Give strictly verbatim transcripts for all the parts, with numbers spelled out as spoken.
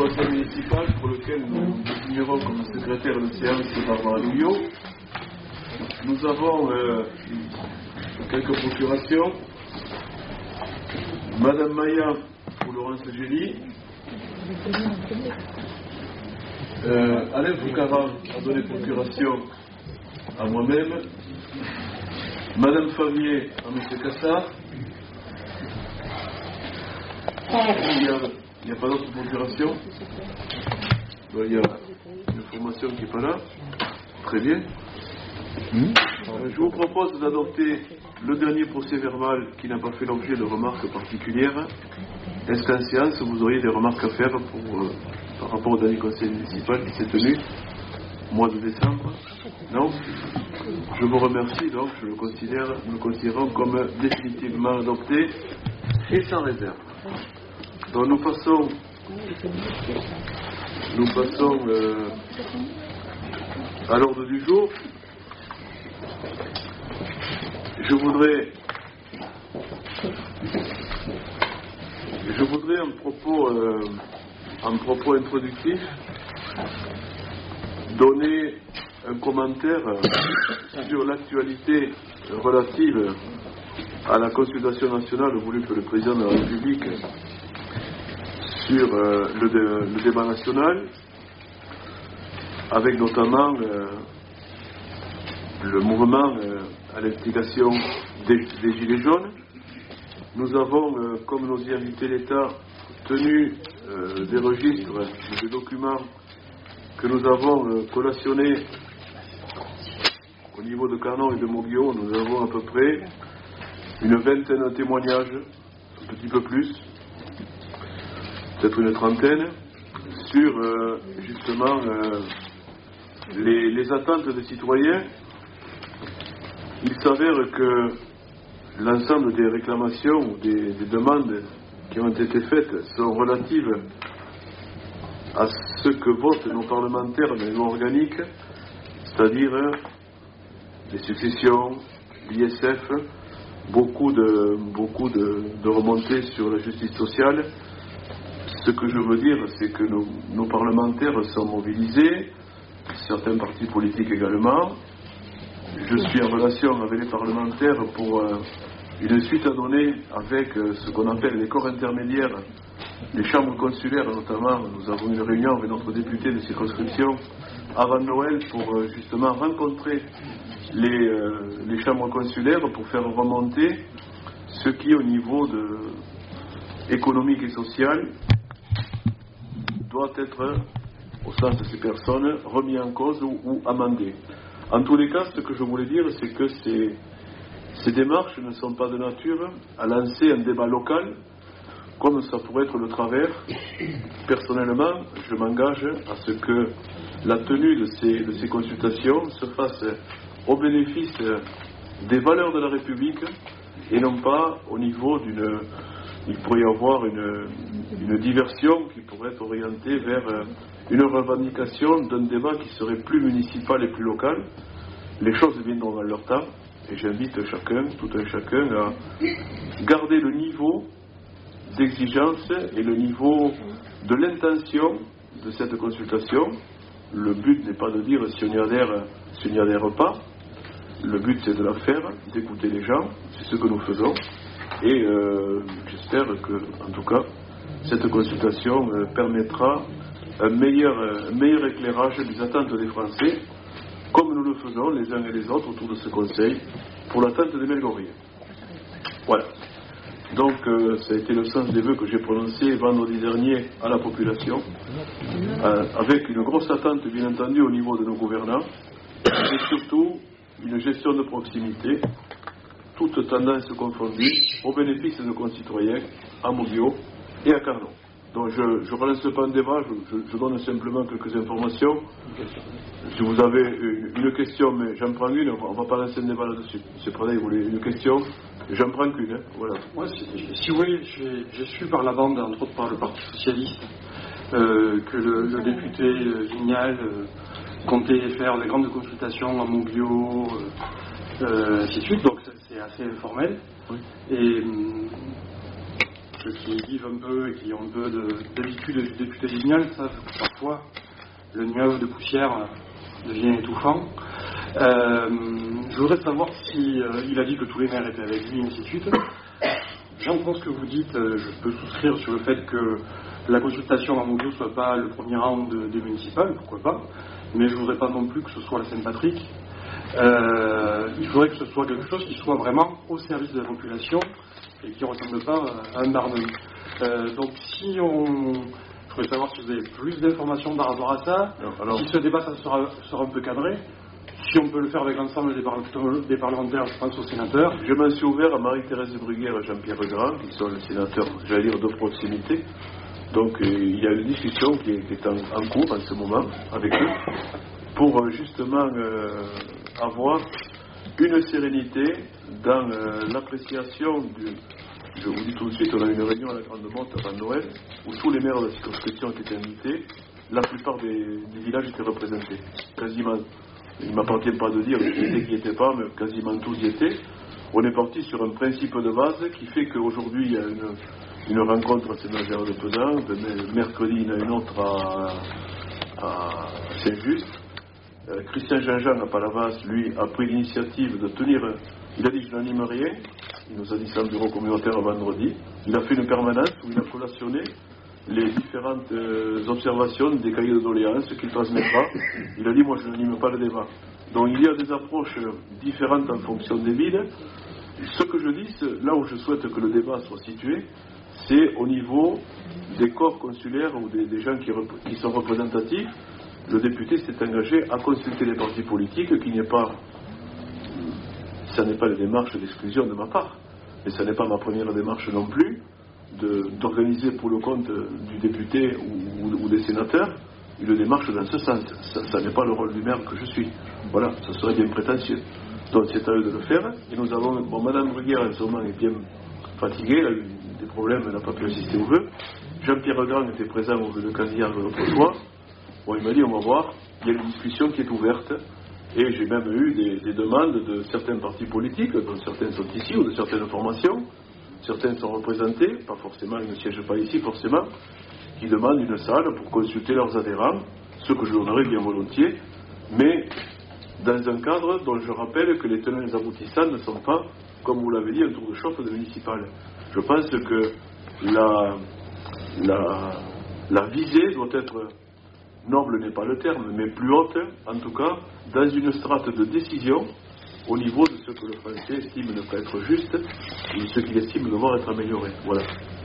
conseil municipal pour lequel nous désignerons comme secrétaire de séance Barbara Louillot. Nous avons euh, quelques procurations. Madame Maya pour Laurence Gély. Euh, Alain Foucaran a donné procuration à moi-même. Madame Favier à M. Cassard. Il n'y a, a pas d'autre procuration. Ben, il y a une formation qui n'est pas là. Très bien. Mmh. Euh, je vous propose d'adopter le dernier procès verbal qui n'a pas fait l'objet de remarques particulières. Est-ce qu'en séance vous auriez des remarques à faire pour, euh, par rapport au dernier conseil municipal qui s'est tenu au mois de décembre? Non? Je vous remercie, donc je le considère, nous le considérons comme définitivement adopté et sans réserve. Donc nous passons, nous passons euh, à l'ordre du jour. Je voudrais, je voudrais un propos, euh, un propos introductif, donner un commentaire sur l'actualité relative à la consultation nationale voulue par le président de la République sur euh, le, dé, le débat national, avec notamment euh, le mouvement euh, à l'instigation des, des Gilets jaunes. Nous avons, euh, comme nous y a invité l'État, tenu euh, des registres, des documents que nous avons euh, collationnés au niveau de Carnon et de Moguio. Nous avons à peu près une vingtaine de témoignages, un petit peu plus, peut-être une trentaine, sur euh, justement euh, les, les attentes des citoyens. Il s'avère que l'ensemble des réclamations ou des, des demandes qui ont été faites sont relatives à ce que votent nos parlementaires dans les lois organiques, c'est-à-dire les successions, l'I S F, beaucoup de, beaucoup de, de remontées sur la justice sociale. Ce que je veux dire, c'est que nos, nos parlementaires sont mobilisés, certains partis politiques également. Je suis en relation avec les parlementaires pour euh, une suite à donner avec euh, ce qu'on appelle les corps intermédiaires, les chambres consulaires notamment. Nous avons une réunion avec notre député de circonscription avant Noël pour euh, justement rencontrer les, euh, les chambres consulaires pour faire remonter ce qui au niveau de, économique et social doit être, au sens de ces personnes, remis en cause ou, ou amendé. En tous les cas, ce que je voulais dire, c'est que ces, ces démarches ne sont pas de nature à lancer un débat local, comme ça pourrait être le travers. Personnellement, je m'engage à ce que la tenue de ces, de ces consultations se fasse au bénéfice des valeurs de la République et non pas au niveau d'une... Il pourrait y avoir une, une diversion qui pourrait être orientée vers une revendication d'un débat qui serait plus municipal et plus local. Les choses viendront dans leur temps et j'invite chacun, tout un chacun, à garder le niveau d'exigence et le niveau de l'intention de cette consultation. Le but n'est pas de dire si on y adhère, si on n'y adhère pas. Le but c'est de la faire, d'écouter les gens, c'est ce que nous faisons. Et euh, j'espère que, en tout cas, cette consultation euh, permettra un meilleur, un meilleur éclairage des attentes des Français, comme nous le faisons les uns et les autres autour de ce Conseil, pour l'attente des Melgoriens. Voilà. Donc, euh, ça a été le sens des vœux que j'ai prononcés vendredi dernier à la population, euh, avec une grosse attente, bien entendu, au niveau de nos gouvernants, et surtout une gestion de proximité, toutes tendances confondues, au bénéfice de nos concitoyens, à Moguio et à Carnon. Donc je ne relance pas un débat, je, je, je donne simplement quelques informations. Si vous avez une, une question, mais j'en prends une, on ne va pas lancer un débat là-dessus. M. Pradel, vous voulez une question? J'en prends qu'une, hein, voilà. Moi, si, si vous voulez, j'ai su par la bande, entre autres par le Parti Socialiste, euh, que le, le député euh, Vignal euh, comptait faire des grandes consultations à Moguio, euh, euh, ainsi de suite, donc c'est assez formel. Oui. Et ceux qui vivent un peu et qui ont un peu de, d'habitude du député Vignal savent que parfois le nuage de poussière devient étouffant. Euh, je voudrais savoir si euh, il a dit que tous les maires étaient avec lui, et ainsi de suite. J'entends ce que vous dites, euh, je peux souscrire sur le fait que la consultation en audio ne soit pas le premier round de, des municipales, pourquoi pas, mais je ne voudrais pas non plus que ce soit la Saint-Patrick. Euh, il faudrait que ce soit quelque chose qui soit vraiment au service de la population et qui ne ressemble pas à un barnum. Euh, donc si on... Je voudrais savoir si vous avez plus d'informations par rapport à ça, alors, alors, si ce débat ça sera, sera un peu cadré, si on peut le faire avec l'ensemble des, par- des parlementaires, je pense aux sénateurs. Je m'en suis ouvert à Marie-Thérèse Bruguière et Jean-Pierre Grand, qui sont les sénateurs, j'allais dire, de proximité. Donc euh, il y a une discussion qui est, qui est en, en cours en ce moment avec eux, pour euh, justement euh, avoir une sérénité dans euh, l'appréciation du... Je vous dis tout de suite, on a eu une réunion à la Grande Motte avant Noël, où tous les maires de la circonscription étaient invités, la plupart des, des villages étaient représentés. Quasiment, il ne m'appartient pas de dire qui était, qui n'était pas, mais quasiment tous y étaient. On est parti sur un principe de base qui fait qu'aujourd'hui il y a une, une rencontre à Saint-Nazaire-de-Pesant, mercredi il y en a une autre à, à Saint-Just. Euh, Christian Jean-Jean à Palavas, lui, a pris l'initiative de tenir, il a dit je n'anime rien, il nous a dit ça au bureau communautaire vendredi, il a fait une permanence où il a collationné les différentes euh, observations des cahiers de doléances qu'il transmettra. Il a dit moi je n'anime pas le débat. Donc il y a des approches différentes en fonction des villes. Ce que je dis, là où je souhaite que le débat soit situé, c'est au niveau des corps consulaires ou des, des gens qui, qui sont représentatifs. Le député s'est engagé à consulter les partis politiques, qu'il n'y ait pas, ça n'est pas une démarche d'exclusion de ma part, mais ça n'est pas ma première démarche non plus, de, d'organiser pour le compte du député ou, ou, ou des sénateurs une démarche dans ce sens. Ça, ça n'est pas le rôle du maire que je suis. Voilà, ça serait bien prétentieux. Donc c'est à eux de le faire. Et nous avons, bon, Madame Bruguière en ce moment est bien fatiguée, elle a eu des problèmes, elle n'a pas pu assister au vœu. Jean-Pierre Grand était présent au vœu de Casillas l'autre soir. Bon, il m'a dit, on va voir, il y a une discussion qui est ouverte, et j'ai même eu des, des demandes de certains partis politiques, dont certains sont ici, ou de certaines formations, certains sont représentés, pas forcément, ils ne siègent pas ici forcément, qui demandent une salle pour consulter leurs adhérents, ce que je donnerai bien volontiers, mais dans un cadre dont je rappelle que les tenants et les aboutissants ne sont pas, comme vous l'avez dit, un tour de chauffe de municipal. Je pense que la, la, la visée doit être... noble n'est pas le terme, mais plus haute, en tout cas, dans une strate de décision au niveau de ce que le Français estime ne pas être juste et ce qu'il estime devoir être amélioré. Voilà.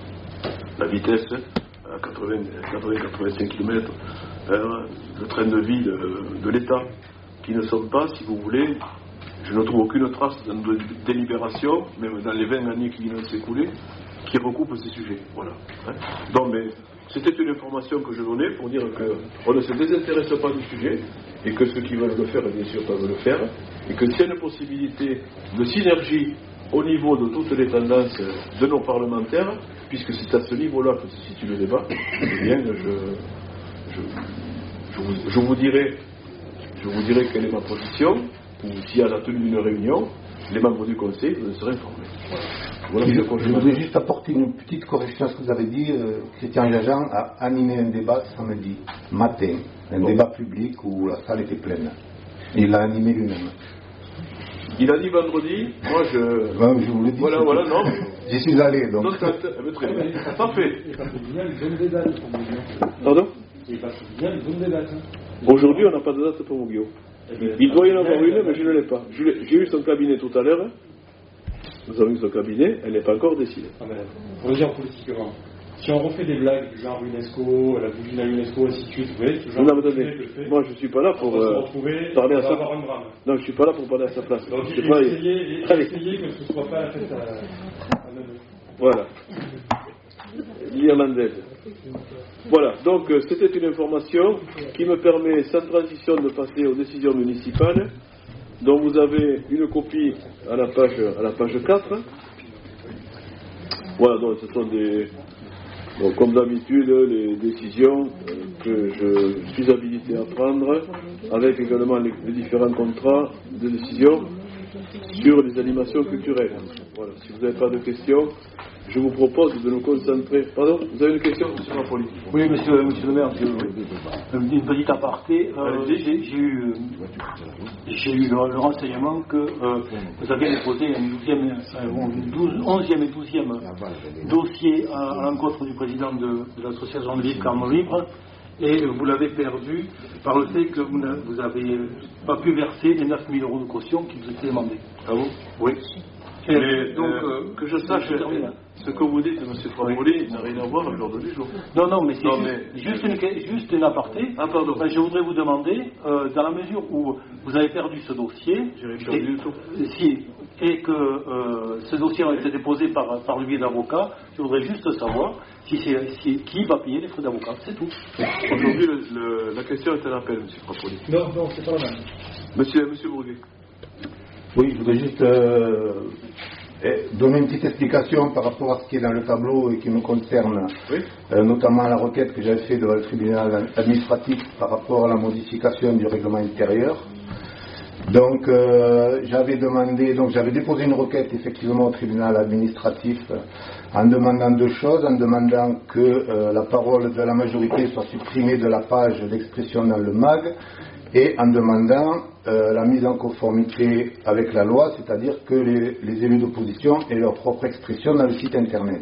La vitesse à quatre-vingts à quatre-vingt-cinq kilomètres, euh, le train de vie de, de l'État, qui ne sont pas, si vous voulez, je ne trouve aucune trace dans nos délibérations, même dans les vingt années qui viennent de s'écouler, qui recoupent ces sujets. Voilà. Hein. Donc, mais c'était une information que je donnais pour dire qu'on ne se désintéresse pas du sujet et que ceux qui veulent le faire, bien sûr, peuvent le faire, et que s'il y a une possibilité de synergie au niveau de toutes les tendances de nos parlementaires, puisque c'est à ce niveau-là que se situe le débat, eh bien, je, je, je, vous, je, vous dirai, je vous dirai quelle est ma position, ou s'il y a la tenue d'une réunion, les membres du conseil vous en serez informés. Voilà, je, je voudrais juste apporter une petite correction à ce que vous avez dit. Euh, Christian Jean a animé un débat samedi matin, un bon. débat public où la salle était pleine. Et il l'a animé lui-même. Il a dit vendredi, moi je... Ouais, je vous l'ai dit. Voilà, voilà, non. J'y suis allé, donc. donc très bien. Parfait. Pardon? Aujourd'hui, on n'a pas de date pour Muguio. Il doit y en avoir une, mais je ne l'ai pas. J'ai eu son cabinet tout à l'heure. Nous avons eu son cabinet, elle n'est pas encore décidée. Ah ben, pour le dire politiquement, si on refait des blagues du genre UNESCO, la bougie de la UNESCO, ainsi de suite, vous voyez, toujours. Non, attendez, moi je ne suis pas là pour euh, parler à sa place. Non, je ne suis pas là pour parler à sa place. Donc, je pas... essayez, essayez que ce ne soit pas la fête à, à Manu. Voilà. L'Irlandaise. Voilà, donc euh, c'était une information qui me permet, sans transition, de passer aux décisions municipales, dont vous avez une copie à la page, à la page quatre. Voilà, donc ce sont des, bon, comme d'habitude, les décisions que je suis habilité à prendre, avec également les, les différents contrats de décision sur les animations culturelles. Voilà, si vous n'avez pas de questions, je vous propose de nous concentrer. Pardon, vous avez une question sur la politique? Oui, monsieur, monsieur le maire, je, une petite aparté. Euh, j'ai, j'ai eu, j'ai eu le, le renseignement que euh, vous avez déposé un douzième, un douze, onzième et douzième dossier à, à l'encontre du président de, de l'association de Libre Carnot Libre, et vous l'avez perdu par le fait que vous n'avez pas pu verser les neuf mille euros de caution qui vous étaient demandés. Ah bon? Oui. Et mais donc, euh, que je sache, ce que vous dites, M. Framoli, n'a rien à voir avec l'ordre du jour. Non, non, mais c'est non, juste, mais... juste, une, juste une aparté. Ah, pardon. Enfin, je voudrais vous demander, euh, dans la mesure où vous avez perdu ce dossier, j'ai perdu du tout. Si, et que euh, ce dossier a été déposé par, par le biais d'avocats, je voudrais juste savoir si c'est, si, qui va payer les frais d'avocat, c'est tout. Aujourd'hui, le, le, la question est un appel, M. Framoli. Non, non, c'est pas la même. Monsieur, monsieur Bourguet. Oui, je voudrais juste euh, donner une petite explication par rapport à ce qui est dans le tableau et qui me concerne, oui. euh, notamment la requête que j'avais faite devant le tribunal administratif par rapport à la modification du règlement intérieur. Donc, euh, j'avais demandé, donc j'avais déposé une requête effectivement au tribunal administratif en demandant deux choses, en demandant que euh, la parole de la majorité soit supprimée de la page d'expression dans le M A G, et en demandant euh, la mise en conformité avec la loi, c'est-à-dire que les, les élus d'opposition aient leur propre expression dans le site internet.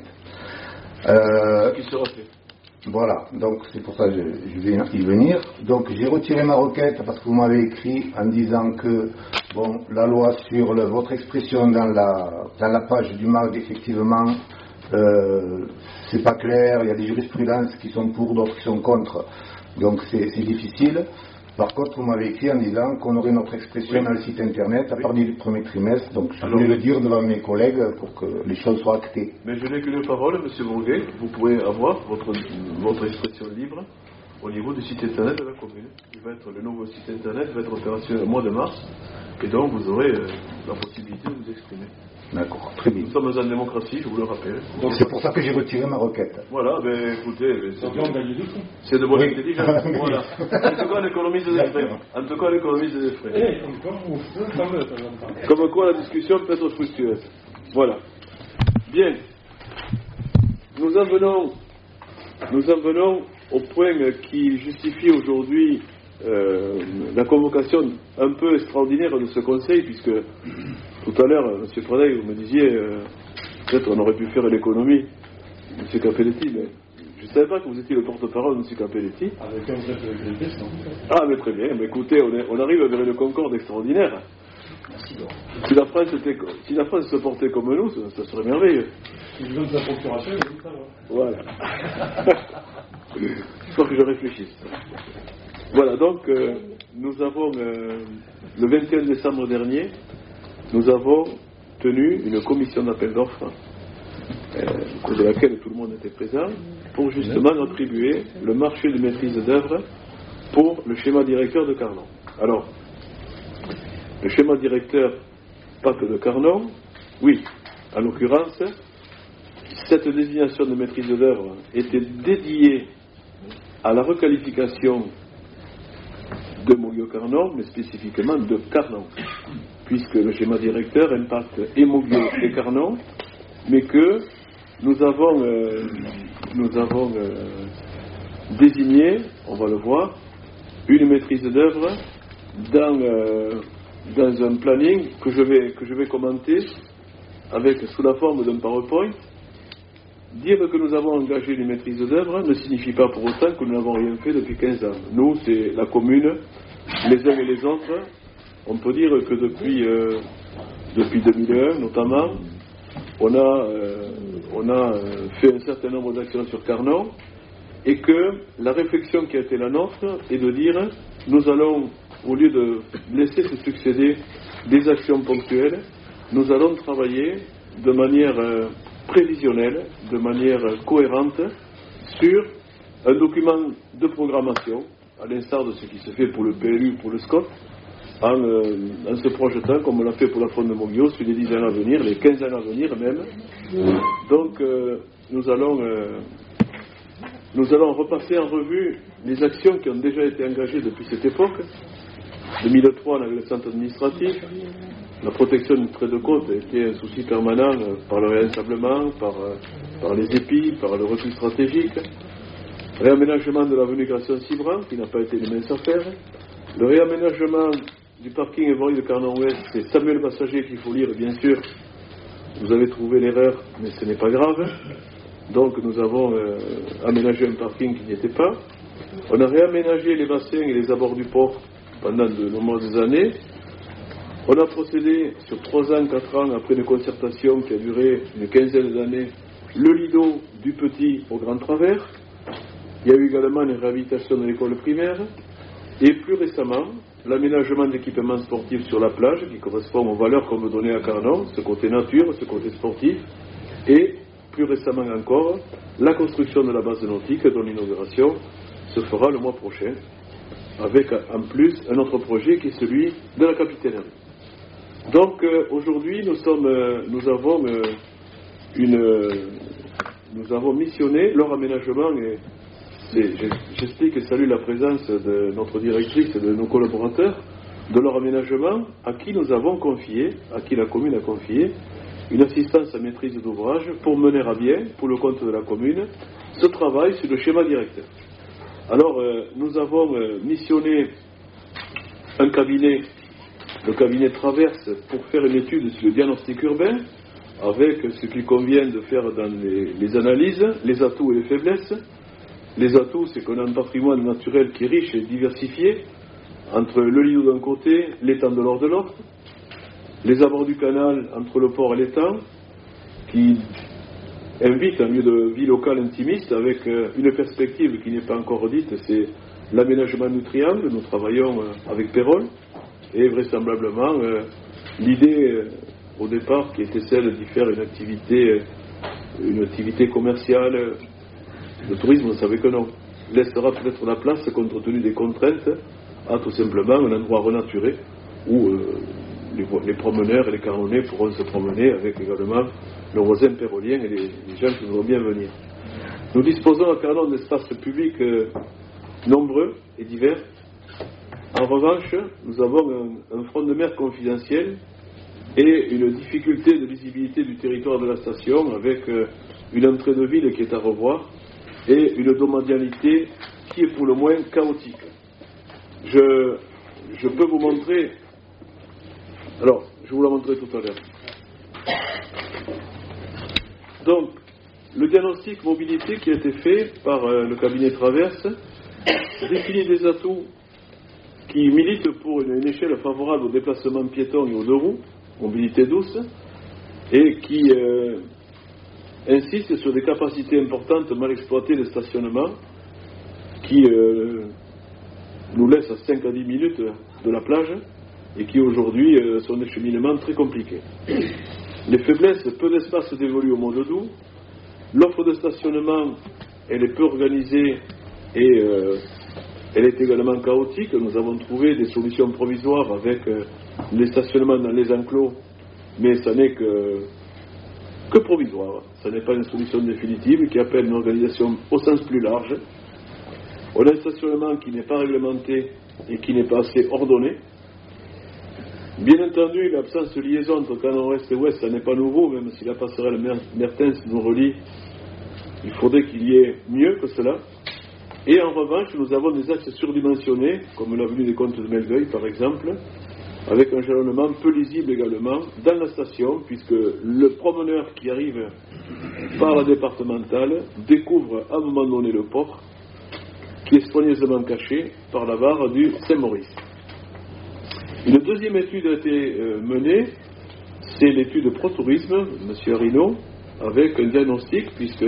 Euh, Ce qui sera fait. Voilà, donc c'est pour ça que je, je vais y venir. Donc j'ai retiré ma requête parce que vous m'avez écrit en disant que bon, la loi sur le, votre expression dans la, dans la page du M A G, effectivement, euh, c'est pas clair, il y a des jurisprudences qui sont pour, d'autres qui sont contre, donc c'est, c'est difficile. Par contre, vous m'avez écrit en disant qu'on aurait notre expression oui. dans le site internet à oui. partir du premier trimestre, donc je voulais le dire devant mes collègues pour que les choses soient actées. Mais je n'ai qu'une parole, M. Bourguet, vous pouvez avoir votre, votre expression libre au niveau du site internet de la commune. Il va être, le nouveau site internet va être opérationnel au mois de mars, et donc vous aurez euh, la possibilité de vous exprimer. D'accord, très bien. Nous sommes en démocratie, je vous le rappelle. Donc c'est pour ça que j'ai retiré ma requête. Voilà, ben écoutez, c'est, c'est de bonne oui. intelligence. Voilà. En tout cas, on économise des frais. En tout cas, on économise des frais. Comme quoi la discussion peut être fructueuse. Voilà. Bien. Nous en venons, nous en venons au point qui justifie aujourd'hui euh, la convocation un peu extraordinaire de ce conseil, puisque tout à l'heure, M. Fradey, vous me disiez, euh, peut-être on aurait pu faire l'économie, M. Capelletti, mais je ne savais pas que vous étiez le porte-parole de M. Capelletti. Avec un vrai Capelletti, non. Ah, mais très bien, mais écoutez, on, est, on arrive vers une concorde extraordinaire. Si la France, était, si la France se portait comme nous, ça, ça serait merveilleux. Si je donne sa procuration, il dit ça, voilà. Il faut que je réfléchisse. Voilà, donc, euh, nous avons, euh, le vingt et un décembre dernier, nous avons tenu une commission d'appel d'offres, euh, de laquelle tout le monde était présent, pour justement attribuer le marché de maîtrise d'œuvre pour le schéma directeur de Carnon. Alors, le schéma directeur, pas que de Carnon, oui, en l'occurrence, cette désignation de maîtrise d'œuvre était dédiée à la requalification de Moguio-Carnon, mais spécifiquement de Carnon, puisque le schéma directeur impacte et Moguio et Carnon, mais que nous avons, euh, nous avons euh, désigné, on va le voir, une maîtrise d'œuvre dans, euh, dans un planning que je vais, que je vais commenter avec, sous la forme d'un PowerPoint. Dire que nous avons engagé une maîtrise d'œuvre ne signifie pas pour autant que nous n'avons rien fait depuis quinze ans. Nous, c'est la commune, les uns et les autres. On peut dire que depuis, euh, depuis deux mille un, notamment, on a, euh, on a fait un certain nombre d'actions sur Carnon, et que la réflexion qui a été la nôtre est de dire, nous allons, au lieu de laisser se succéder des actions ponctuelles, nous allons travailler de manière euh, prévisionnelle, de manière cohérente, sur un document de programmation, à l'instar de ce qui se fait pour le P L U, pour le S C O T, en, euh, en se projetant, comme on l'a fait pour la Fronde de Moguio, sur les dix ans à venir, les quinze ans à venir même. Donc, euh, nous allons, euh, nous allons repasser en revue les actions qui ont déjà été engagées depuis cette époque, deux mille trois, on avait le centre administratif. La protection du trait de côte était un souci permanent par le réensablement, par, par les épis, par le recul stratégique. Réaménagement de l'avenue Gration-Cibran, qui n'a pas été une mince affaire. Le réaménagement du parking Évori de Carnon-Ouest, c'est Samuel Passager qu'il faut lire, bien sûr. Vous avez trouvé l'erreur, mais ce n'est pas grave. Donc nous avons euh, aménagé un parking qui n'y était pas. On a réaménagé les bassins et les abords du port pendant de nombreuses années. On a procédé sur trois ans, quatre ans, après une concertation qui a duré une quinzaine d'années, le lido du Petit au Grand Travers. Il y a eu également une réhabilitation de l'école primaire. Et plus récemment, l'aménagement d'équipements sportifs sur la plage, qui correspond aux valeurs qu'on veut donner à Carnon, ce côté nature, ce côté sportif. Et plus récemment encore, la construction de la base nautique, dont l'inauguration se fera le mois prochain, avec en plus un autre projet qui est celui de la capitainerie. Donc euh, aujourd'hui, nous sommes, euh, nous avons euh, une, euh, nous avons missionné leur aménagement. Et c'est, j'explique et salue la présence de notre directrice et de nos collaborateurs, de leur aménagement, à qui nous avons confié, à qui la commune a confié, une assistance à maîtrise d'ouvrage pour mener à bien, pour le compte de la commune, ce travail sur le schéma directeur. Alors, euh, nous avons euh, missionné un cabinet, le cabinet Traverse, pour faire une étude sur le diagnostic urbain, avec ce qu'il convient de faire dans les, les analyses, les atouts et les faiblesses. Les atouts, c'est qu'on a un patrimoine naturel qui est riche et diversifié, entre le lido d'un côté, l'étang de l'Or de l'autre, les abords du canal entre le port et l'étang, qui invite un lieu de vie locale intimiste avec euh, une perspective qui n'est pas encore dite, c'est l'aménagement du triangle. Nous travaillons euh, avec Pérol, et vraisemblablement euh, l'idée euh, au départ qui était celle d'y faire une activité, euh, une activité commerciale, euh, de tourisme, vous savez que non, laissera peut-être la place, compte tenu des contraintes, à tout simplement un endroit renaturé où euh, les, les promeneurs et les carnonnais pourront se promener avec également nos voisins péroliens et les, les gens qui voudront bien venir. Nous disposons à Carnon d'espaces publics euh, nombreux et divers. En revanche, nous avons un, un front de mer confidentiel et une difficulté de visibilité du territoire de la station avec euh, une entrée de ville qui est à revoir et une domanialité qui est pour le moins chaotique. Je, je peux vous montrer, alors je vais vous la montrer tout à l'heure. Donc, le diagnostic mobilité qui a été fait par euh, le cabinet Traverse définit des atouts qui militent pour une, une échelle favorable au déplacement piéton et aux deux roues, mobilité douce, et qui euh, insiste sur des capacités importantes mal exploitées de stationnement qui euh, nous laissent à cinq à dix minutes de la plage et qui aujourd'hui euh, sont des cheminements très compliqués. Les faiblesses, peu d'espace dévolu au monde doux. L'offre de stationnement, elle est peu organisée et euh, elle est également chaotique. Nous avons trouvé des solutions provisoires avec euh, les stationnements dans les enclos, mais ça n'est que, que provisoire. Ce n'est pas une solution définitive qui appelle une organisation au sens plus large. On a un stationnement qui n'est pas réglementé et qui n'est pas assez ordonné. Bien entendu, l'absence de liaison entre Canon Est et Ouest, ça n'est pas nouveau, même si la passerelle Mertens nous relie, il faudrait qu'il y ait mieux que cela. Et en revanche, nous avons des axes surdimensionnés, comme l'avenue des Comtes de Melgueil par exemple, avec un jalonnement peu lisible également dans la station, puisque le promeneur qui arrive par la départementale découvre à un moment donné le port, qui est soigneusement caché par la barre du Saint-Maurice. Une deuxième étude a été euh, menée, c'est l'étude Pro-Tourisme, M. Arinaud, avec un diagnostic, puisque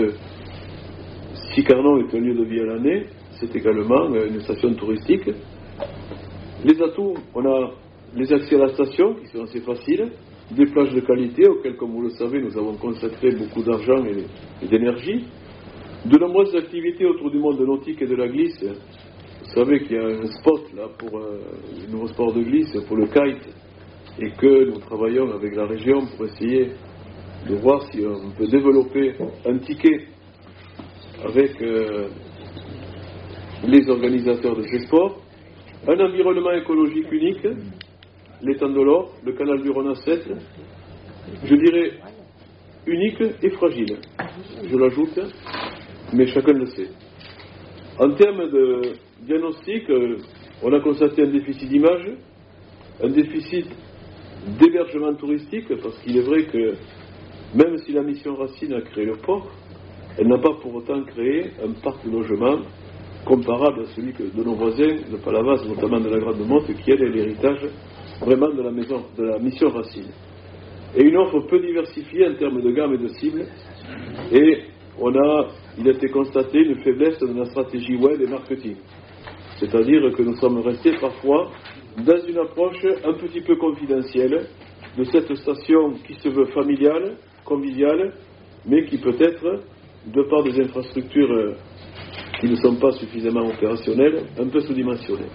si Carnon est un lieu de vie à l'année, c'est également euh, une station touristique. Les atouts, on a les accès à la station, qui sont assez faciles, des plages de qualité, auxquelles, comme vous le savez, nous avons consacré beaucoup d'argent et, et d'énergie, de nombreuses activités autour du monde nautique et de la glisse. Vous savez qu'il y a un spot là pour euh, le nouveau sport de glisse, pour le kite, et que nous travaillons avec la région pour essayer de voir si on peut développer un ticket avec euh, les organisateurs de ces sports. Un environnement écologique unique, l'étang de l'Or, le canal du Rhône à sept, je dirais unique et fragile. Je l'ajoute, mais chacun le sait. En termes de diagnostic, on a constaté un déficit d'image, un déficit d'hébergement touristique, parce qu'il est vrai que même si la mission Racine a créé le port, elle n'a pas pour autant créé un parc de logement comparable à celui que de nos voisins, de Palavas, notamment de la Grande Motte, qui est l'héritage vraiment de la, maison, de la mission Racine. Et une offre peu diversifiée en termes de gamme et de cible, et on a, il a été constaté une faiblesse de la stratégie web et marketing. C'est-à-dire que nous sommes restés parfois dans une approche un petit peu confidentielle de cette station qui se veut familiale, conviviale, mais qui peut être, de par des infrastructures qui ne sont pas suffisamment opérationnelles, un peu sous-dimensionnées.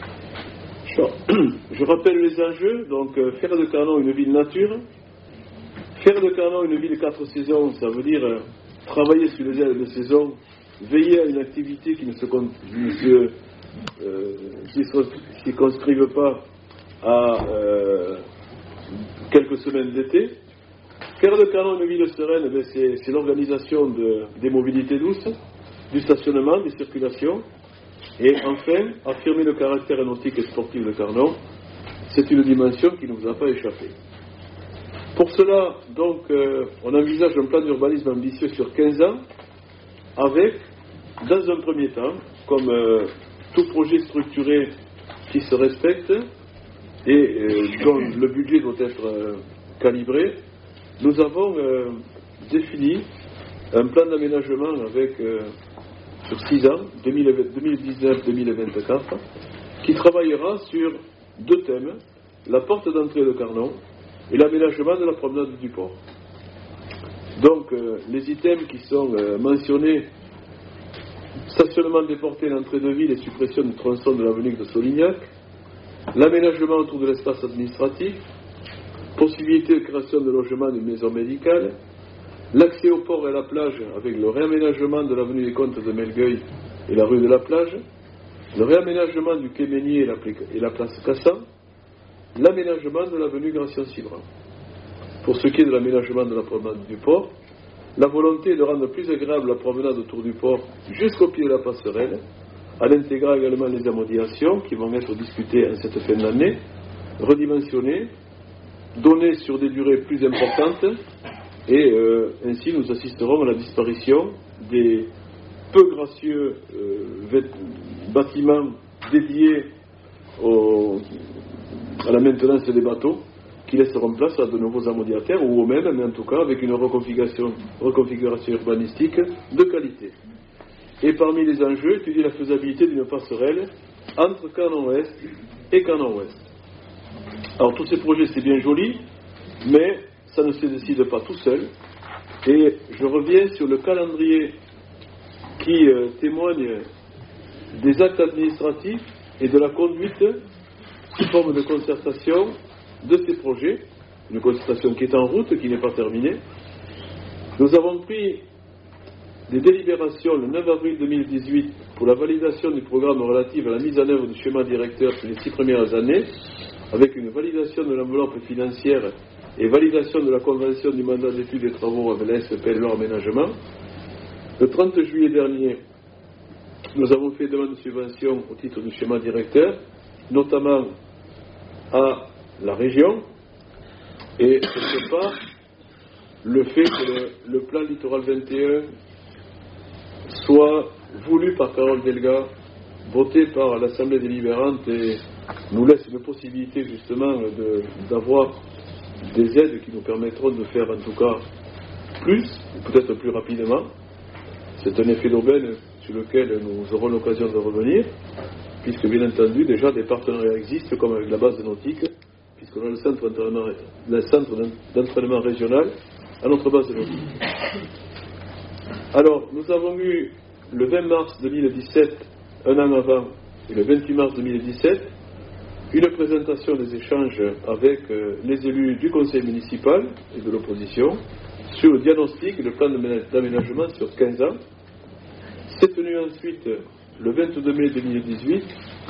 Je rappelle les enjeux. Donc, faire de Carnon une ville nature. Faire de Carnon une ville quatre saisons, ça veut dire euh, travailler sur les ailes de saison, veiller à une activité qui ne se, ne se, euh, qui se, qui conscrive pas à euh, quelques semaines d'été. Faire de Carnon une ville sereine, ben c'est, c'est l'organisation de, des mobilités douces, du stationnement, des circulations. Et enfin, affirmer le caractère nautique et sportif de Carnon, c'est une dimension qui ne vous a pas échappé. Pour cela, donc, euh, on envisage un plan d'urbanisme ambitieux sur quinze ans, avec, dans un premier temps, comme euh, tout projet structuré qui se respecte et euh, dont le budget doit être euh, calibré, nous avons euh, défini un plan d'aménagement avec euh, sur six ans, deux mille dix-neuf deux mille vingt-quatre, qui travaillera sur deux thèmes, la porte d'entrée de Carnon et l'aménagement de la promenade du port. Donc, euh, les items qui sont euh, mentionnés, stationnement déporté à l'entrée de ville et suppression du tronçon de l'avenue de Solignac, l'aménagement autour de l'espace administratif, possibilité de création de logements d'une maison médicale, l'accès au port et à la plage avec le réaménagement de l'avenue des Comtes de Melgueil et la rue de la plage, le réaménagement du quai Meunier et la place Cassan, l'aménagement de l'avenue Gratien-Cibran. Pour ce qui est de l'aménagement de la promenade du port, la volonté est de rendre plus agréable la promenade autour du port jusqu'au pied de la passerelle, en intégrant également les amodiations qui vont être discutées en cette fin d'année, redimensionnées, données sur des durées plus importantes, et euh, ainsi nous assisterons à la disparition des peu gracieux euh, bâtiments dédiés au, à la maintenance des bateaux, qui laisseront place à de nouveaux amodiataires, ou au même, mais en tout cas avec une reconfiguration, reconfiguration urbanistique de qualité. Et parmi les enjeux, étudier la faisabilité d'une passerelle entre Carnon-Ouest et Carnon-Ouest. Alors tous ces projets, c'est bien joli, mais ça ne se décide pas tout seul. Et je reviens sur le calendrier qui euh, témoigne des actes administratifs et de la conduite sous forme de concertation de ces projets, une concertation qui est en route, qui n'est pas terminée. Nous avons pris des délibérations le neuf avril deux mille dix-huit pour la validation du programme relatif à la mise en œuvre du schéma directeur sur les six premières années, avec une validation de l'enveloppe financière et validation de la convention du mandat d'études et travaux avec la S P L leur aménagement. Le trente juillet dernier, nous avons fait demande de subvention au titre du schéma directeur, notamment à la région, et quelque part, le fait que le, le plan littoral vingt et un soit voulu par Carole Delga, voté par l'Assemblée délibérante, et nous laisse une possibilité justement de, d'avoir des aides qui nous permettront de faire en tout cas plus, peut-être plus rapidement. C'est un effet d'aubaine sur lequel nous aurons l'occasion de revenir, puisque bien entendu déjà des partenariats existent, comme avec la base nautique, puisqu'on a le centre d'entraînement, le centre d'entraînement régional à notre base nautique. Alors, nous avons eu le vingt mars deux mille dix-sept, un an avant, et le vingt-huit mars deux mille dix-sept, une présentation des échanges avec euh, les élus du conseil municipal et de l'opposition sur le diagnostic et le plan d'aménagement sur quinze ans. C'est tenu ensuite le vingt-deux mai deux mille dix-huit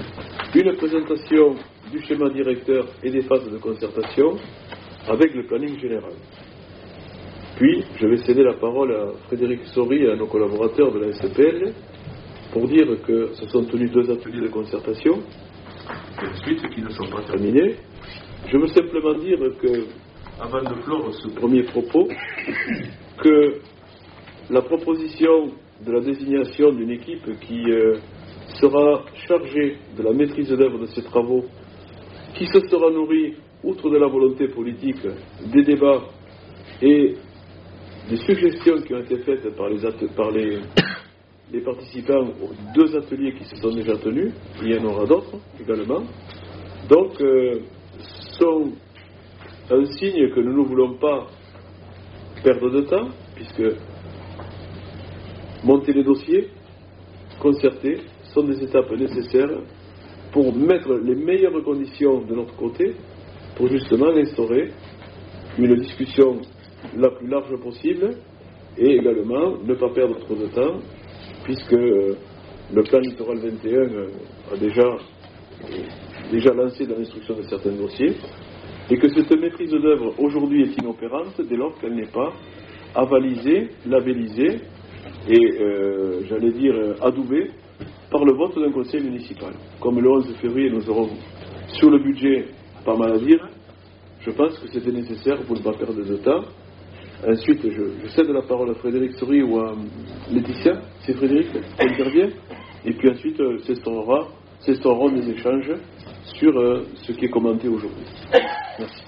une présentation du schéma directeur et des phases de concertation avec le planning général. Puis, je vais céder la parole à Frédéric Saury et à nos collaborateurs de la S P L pour dire que se sont tenus deux ateliers de concertation, et ensuite qui ne sont pas terminés. Je veux simplement dire que, avant de clore ce premier propos, que la proposition de la désignation d'une équipe qui euh, sera chargée de la maîtrise d'œuvre de ces travaux, qui se sera nourrie, outre de la volonté politique, des débats et des suggestions qui ont été faites par les, par les, les participants aux deux ateliers qui se sont déjà tenus, il y en aura d'autres également, donc euh, sont un signe que nous ne voulons pas perdre de temps, puisque monter les dossiers, concerter, sont des étapes nécessaires pour mettre les meilleures conditions de notre côté, pour justement instaurer une discussion la plus large possible, et également ne pas perdre trop de temps, puisque euh, le plan littoral vingt et un euh, a déjà, euh, déjà lancé dans l'instruction de certains dossiers, et que cette maîtrise d'œuvre aujourd'hui est inopérante dès lors qu'elle n'est pas avalisée, labellisée et, euh, j'allais dire, adoubée par le vote d'un conseil municipal. Comme le onze février, nous aurons sur le budget pas mal à dire, je pense que c'était nécessaire pour ne pas perdre de temps. Ensuite, je, je cède la parole à Frédéric Saury ou à Laetitia, c'est Frédéric qui intervient, et puis ensuite euh, s'instaurera, s'instaureront des échanges sur euh, ce qui est commenté aujourd'hui. Merci.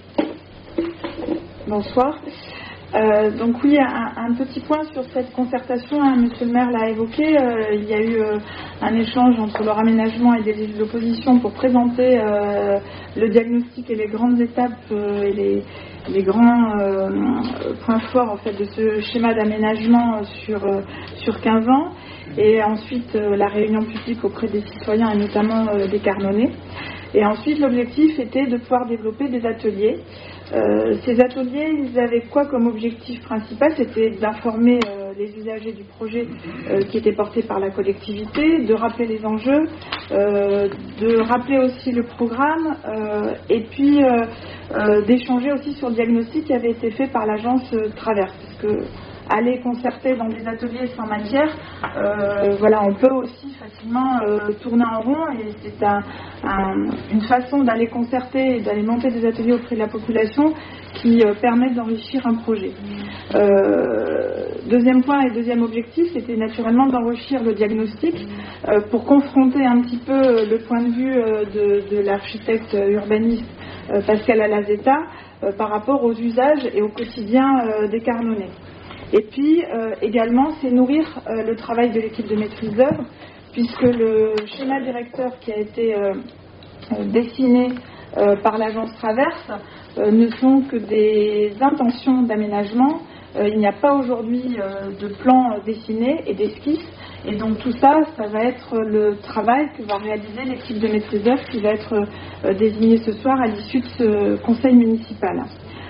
Bonsoir. Euh, donc oui, un, un petit point sur cette concertation, hein, Monsieur le maire l'a évoqué, euh, il y a eu euh, un échange entre leur aménagement et des élus de l'opposition pour présenter euh, le diagnostic et les grandes étapes euh, et les, les grands euh, points forts en fait, de ce schéma d'aménagement sur, euh, sur quinze ans, et ensuite euh, la réunion publique auprès des citoyens et notamment euh, des Carnonnais. Et ensuite l'objectif était de pouvoir développer des ateliers. Euh, ces ateliers, ils avaient quoi comme objectif principal? C'était d'informer euh, les usagers du projet euh, qui était porté par la collectivité, de rappeler les enjeux, euh, de rappeler aussi le programme euh, et puis euh, euh, d'échanger aussi sur le diagnostic qui avait été fait par l'agence euh, Traverse. Parce que aller concerter dans des ateliers sans matière, euh, voilà, on peut aussi facilement euh, tourner en rond, et c'est un, un, une façon d'aller concerter et d'aller monter des ateliers auprès de la population qui euh, permettent d'enrichir un projet. Euh, deuxième point et deuxième objectif, c'était naturellement d'enrichir le diagnostic euh, pour confronter un petit peu le point de vue euh, de, de l'architecte urbaniste euh, Pascal Alazeta euh, par rapport aux usages et au quotidien euh, des Carnonnais. Et puis euh, également, c'est nourrir euh, le travail de l'équipe de maîtrise d'œuvre, puisque le schéma directeur qui a été euh, dessiné euh, par l'agence Traverse euh, ne sont que des intentions d'aménagement. Euh, il n'y a pas aujourd'hui euh, de plan euh, dessiné et d'esquisse, et donc tout ça, ça va être le travail que va réaliser l'équipe de maîtrise d'œuvre qui va être euh, désignée ce soir à l'issue de ce conseil municipal.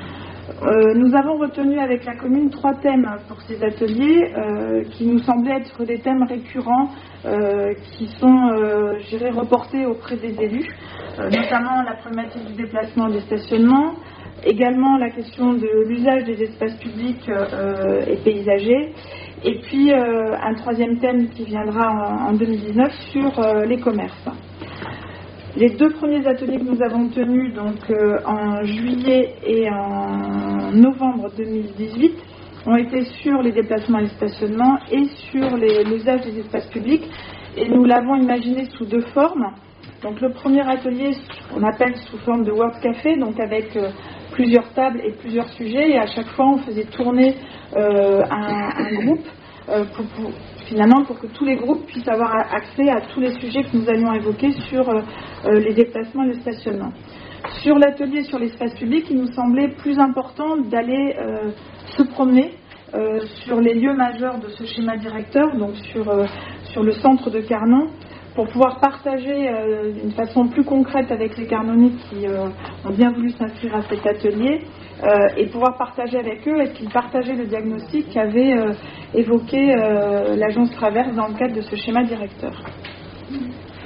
Euh, nous avons retenu avec la commune trois thèmes pour ces ateliers euh, qui nous semblaient être des thèmes récurrents euh, qui sont, euh, je dirais, reportés auprès des élus, euh, notamment la problématique du déplacement et des stationnements, également la question de l'usage des espaces publics euh, et paysagers, et puis euh, un troisième thème qui viendra en, en deux mille dix-neuf sur euh, les commerces. Les deux premiers ateliers que nous avons tenus donc, euh, en juillet et en novembre deux mille dix-huit ont été sur les déplacements et les stationnements et sur les, l'usage des espaces publics, et nous l'avons imaginé sous deux formes. Donc le premier atelier, on appelle sous forme de World Café, donc avec euh, plusieurs tables et plusieurs sujets, et à chaque fois on faisait tourner euh, un, un groupe euh, pour, pour finalement pour que tous les groupes puissent avoir accès à tous les sujets que nous allions évoquer sur euh, les déplacements et le stationnement. Sur l'atelier sur l'espace public, il nous semblait plus important d'aller euh, se promener euh, sur les lieux majeurs de ce schéma directeur, donc sur, euh, sur le centre de Carnon, pour pouvoir partager euh, d'une façon plus concrète avec les Carnonnais qui euh, ont bien voulu s'inscrire à cet atelier, euh, et pouvoir partager avec eux et qu'ils partageaient le diagnostic qu'avait euh, évoqué euh, l'agence Traverse dans le cadre de ce schéma directeur.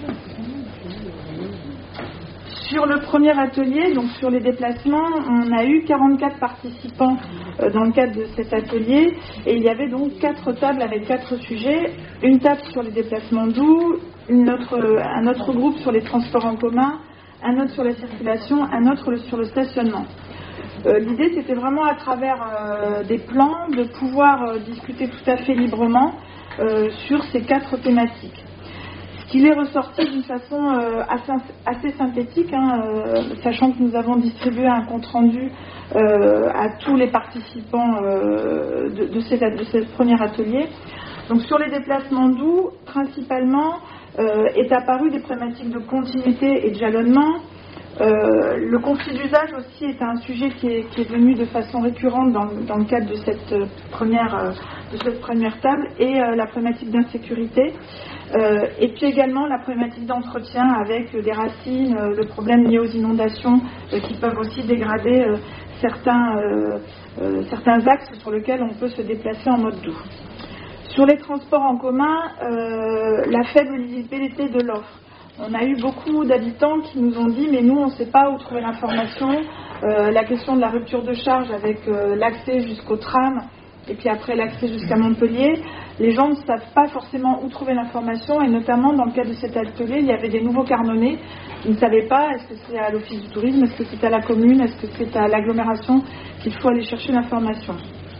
Sur le premier atelier, donc sur les déplacements, on a eu quarante-quatre participants euh, dans le cadre de cet atelier, et il y avait donc quatre tables avec quatre sujets, une table sur les déplacements doux, une autre, un autre groupe sur les transports en commun, un autre sur la circulation, un autre sur le stationnement. Euh, l'idée, c'était vraiment à travers euh, des plans de pouvoir euh, discuter tout à fait librement euh, sur ces quatre thématiques. Il est ressorti d'une façon euh, assez, assez synthétique, hein, euh, sachant que nous avons distribué un compte-rendu euh, à tous les participants euh, de, de, ces, de ce premier atelier. Donc sur les déplacements doux, principalement, euh, est apparu des problématiques de continuité et de jalonnement. Euh, le conflit d'usage aussi est un sujet qui est, qui est venu de façon récurrente dans, dans le cadre de cette première, euh, de cette première table, et euh, la problématique d'insécurité. Euh, et puis également la problématique d'entretien avec euh, des racines, euh, le problème lié aux inondations euh, qui peuvent aussi dégrader euh, certains, euh, euh, certains axes sur lesquels on peut se déplacer en mode doux. Sur les transports en commun, euh, la faible lisibilité de l'offre. On a eu beaucoup d'habitants qui nous ont dit mais nous on ne sait pas où trouver l'information, euh, la question de la rupture de charge avec euh, l'accès jusqu'au tram et puis après l'accès jusqu'à Montpellier, les gens ne savent pas forcément où trouver l'information, et notamment dans le cadre de cet atelier, il y avait des nouveaux carnonnés, ils ne savaient pas est-ce que c'est à l'office du tourisme, est-ce que c'est à la commune, est-ce que c'est à l'agglomération qu'il faut aller chercher l'information.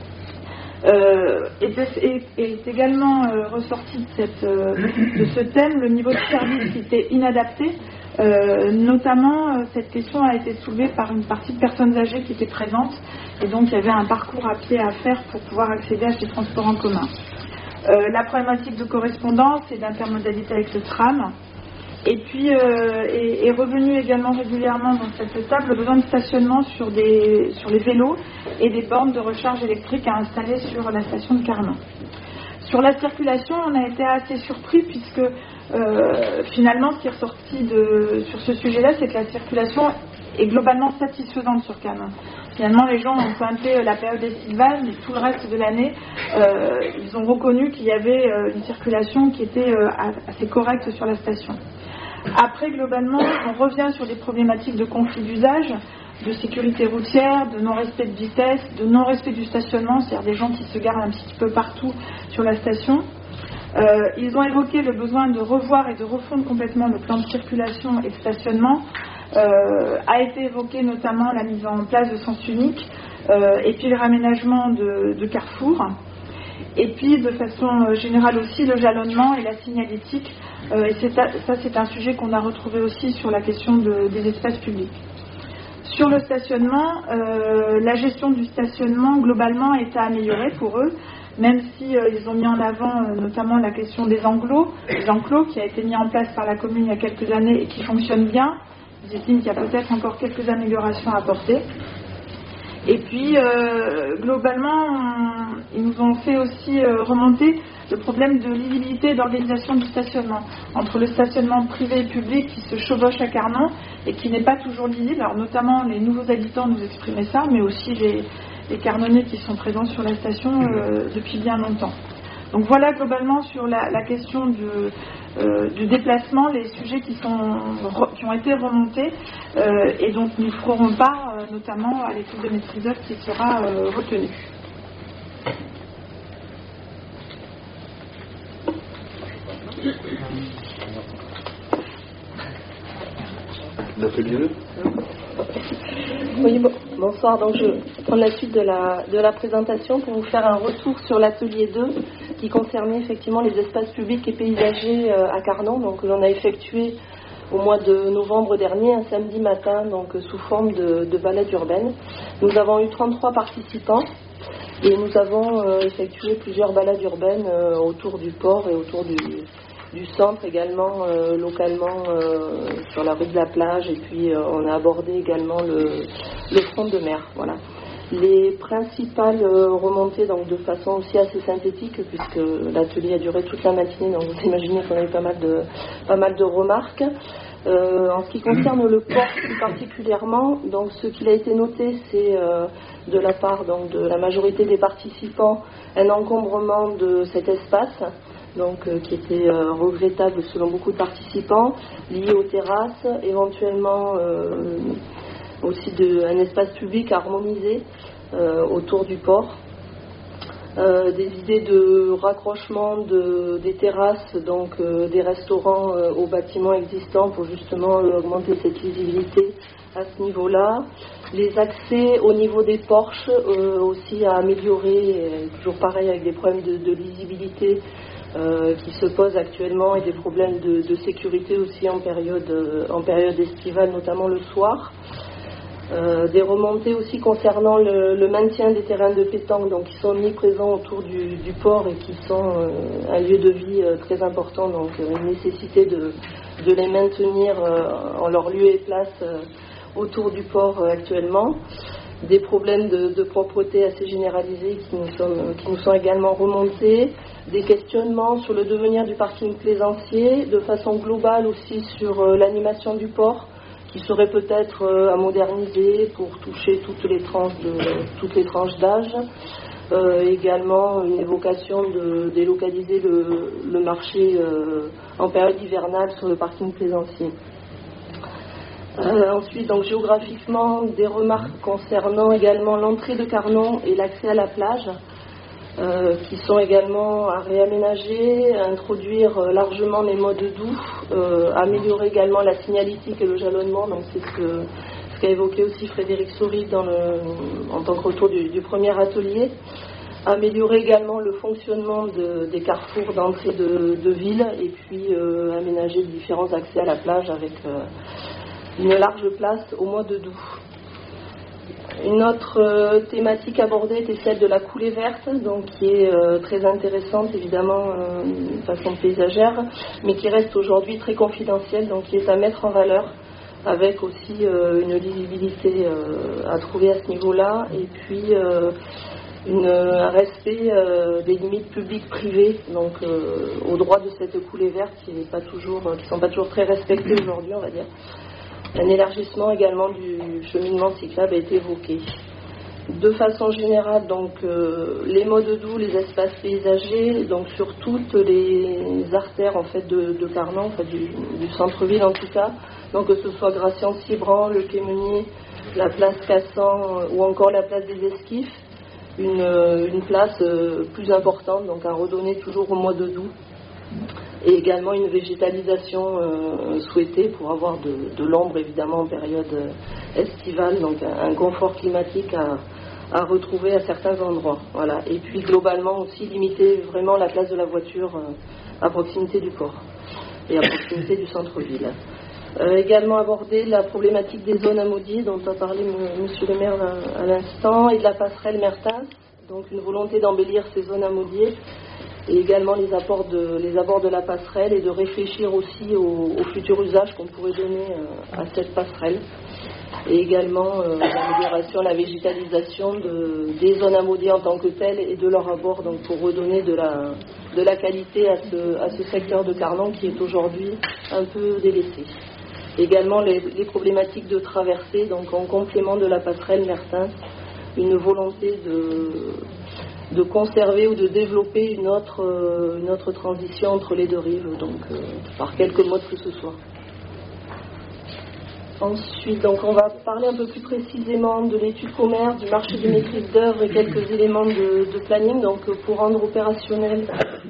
Euh, est, est, est également euh, ressorti de, cette, euh, de ce thème le niveau de service qui était inadapté. Euh, notamment, euh, cette question a été soulevée par une partie de personnes âgées qui étaient présentes, et donc il y avait un parcours à pied à faire pour pouvoir accéder à ces transports en commun. Euh, la problématique de correspondance et d'intermodalité avec le tram. Et puis euh, est, est revenu également régulièrement dans cette table le besoin de stationnement sur, des, sur les vélos et des bornes de recharge électrique à installer sur la station de Carnon. Sur la circulation, on a été assez surpris puisque euh, finalement ce qui est ressorti de, sur ce sujet-là, c'est que la circulation est globalement satisfaisante sur Carnon. Finalement, les gens ont pointé la période estivale, mais tout le reste de l'année, euh, ils ont reconnu qu'il y avait euh, une circulation qui était euh, assez correcte sur la station. Après, globalement, on revient sur des problématiques de conflit d'usage, de sécurité routière, de non-respect de vitesse, de non-respect du stationnement, c'est-à-dire des gens qui se garent un petit peu partout sur la station. Euh, ils ont évoqué le besoin de revoir et de refondre complètement le plan de circulation et de stationnement. Euh, a été évoqué notamment la mise en place de sens unique, euh, et puis le raménagement de, de carrefours. Et puis, de façon générale aussi, le jalonnement et la signalétique. Euh, et c'est, ça, c'est un sujet qu'on a retrouvé aussi sur la question de, des espaces publics. Sur le stationnement, euh, la gestion du stationnement, globalement, est à améliorer pour eux, même si euh, ils ont mis en avant euh, notamment la question des enclos, des enclos qui a été mis en place par la commune il y a quelques années et qui fonctionne bien. Ils estiment qu'il y a peut-être encore quelques améliorations à apporter. Et puis, euh, globalement, on, ils nous ont fait aussi euh, remonter le problème de lisibilité et d'organisation du stationnement, entre le stationnement privé et public qui se chevauche à Carnon et qui n'est pas toujours lisible. Alors, notamment, les nouveaux habitants nous exprimaient ça, mais aussi les, les carnonniers qui sont présents sur la station euh, depuis bien longtemps. Donc voilà globalement sur la, la question de, euh, du déplacement, les sujets qui, sont, qui ont été remontés euh, et dont nous ne ferons pas, euh, notamment à l'étude de maîtrise d'œuvre qui sera euh, retenue. L'atelier deux. Oui, bon, bonsoir. Donc je vais prendre la suite de la, de la présentation pour vous faire un retour sur l'atelier deux qui concernait effectivement les espaces publics et paysagers à Carnon. Donc on a effectué au mois de novembre dernier, un samedi matin, donc sous forme de, de balade urbaine. Nous avons eu trente-trois participants et nous avons euh, effectué plusieurs balades urbaines euh, autour du port et autour du, du centre également, euh, localement euh, sur la rue de la Plage, et puis euh, on a abordé également le, le front de mer. Voilà. Les principales euh, remontées, donc de façon aussi assez synthétique, puisque l'atelier a duré toute la matinée, donc vous imaginez qu'on a eu pas mal de, pas mal de remarques. Euh, en ce qui concerne le port plus particulièrement, donc ce qu'il a été noté, c'est euh, de la part donc, de la majorité des participants un encombrement de cet espace, donc euh, qui était euh, regrettable selon beaucoup de participants, lié aux terrasses, éventuellement euh, aussi de, un espace public harmonisé euh, autour du port. Euh, des idées de rapprochement de, des terrasses, donc euh, des restaurants euh, aux bâtiments existants pour justement euh, augmenter cette visibilité à ce niveau-là. Les accès au niveau des porches euh, aussi à améliorer, euh, toujours pareil avec des problèmes de, de lisibilité euh, qui se posent actuellement et des problèmes de, de sécurité aussi en période, euh, en période estivale, notamment le soir. Euh, des remontées aussi concernant le, le maintien des terrains de pétanque, donc qui sont omniprésents autour du, du port et qui sont euh, un lieu de vie euh, très important, donc euh, une nécessité de, de les maintenir euh, en leur lieu et place euh, autour du port euh, actuellement. Des problèmes de, de propreté assez généralisés qui nous, sont, qui nous sont également remontés, des questionnements sur le devenir du parking plaisancier, de façon globale aussi sur euh, l'animation du port, qui serait peut-être euh, à moderniser pour toucher toutes les tranches de, toutes les tranches d'âge. Euh, également une évocation de délocaliser le, le marché euh, en période hivernale sur le parking plaisancier. Euh, ensuite, donc géographiquement, des remarques concernant également l'entrée de Carnon et l'accès à la plage, euh, qui sont également à réaménager, à introduire euh, largement les modes doux, euh, améliorer également la signalétique et le jalonnement, donc c'est ce que ce qu'a évoqué aussi Frédéric Souris dans le, en tant que retour du, du premier atelier. Améliorer également le fonctionnement de, des carrefours d'entrée de, de ville et puis euh, aménager différents accès à la plage avec euh, une large place au mois de d'août. Une autre euh, thématique abordée était celle de la coulée verte, donc qui est euh, très intéressante évidemment euh, de façon paysagère, mais qui reste aujourd'hui très confidentielle, donc qui est à mettre en valeur, avec aussi euh, une lisibilité euh, à trouver à ce niveau-là, et puis euh, une, un respect euh, des limites publiques-privées, donc euh, au droit de cette coulée verte qui ne sont pas toujours très respectées aujourd'hui, on va dire. Un élargissement également du cheminement cyclable a été évoqué. De façon générale, donc euh, les modes doux, les espaces paysagers, donc sur toutes les artères en fait de, de Carnon, enfin du, du centre-ville en tout cas, donc que ce soit Gracian-Cibran, le Quai Meunier, la place Cassan ou encore la place des Esquifs, une, une place euh, plus importante, donc à redonner toujours au mois d'août. Et également une végétalisation euh, souhaitée pour avoir de, de l'ombre évidemment en période estivale, donc un, un confort climatique à, à retrouver à certains endroits. Voilà. Et puis globalement aussi limiter vraiment la place de la voiture euh, à proximité du port et à proximité du centre-ville. Euh, également aborder la problématique des zones amodiées dont a parlé m- Monsieur le maire à, à l'instant, et de la passerelle Mertens, donc une volonté d'embellir ces zones amodiées, et également les, apports de, les abords de la passerelle, et de réfléchir aussi au, au futur usage qu'on pourrait donner euh, à cette passerelle, et également euh, l'amélioration, la végétalisation de, des zones amodiées en tant que telles et de leur abord, donc pour redonner de la, de la qualité à ce, à ce secteur de Carnon qui est aujourd'hui un peu délaissé. Également les, les problématiques de traversée, donc en complément de la passerelle Mertens, une volonté de de conserver ou de développer une autre, euh, une autre transition entre les deux rives, donc euh, par quelque mode que ce soit. Ensuite, donc on va parler un peu plus précisément de l'étude commerce, du marché de maîtrise d'œuvre et quelques éléments de, de planning, donc pour rendre opérationnel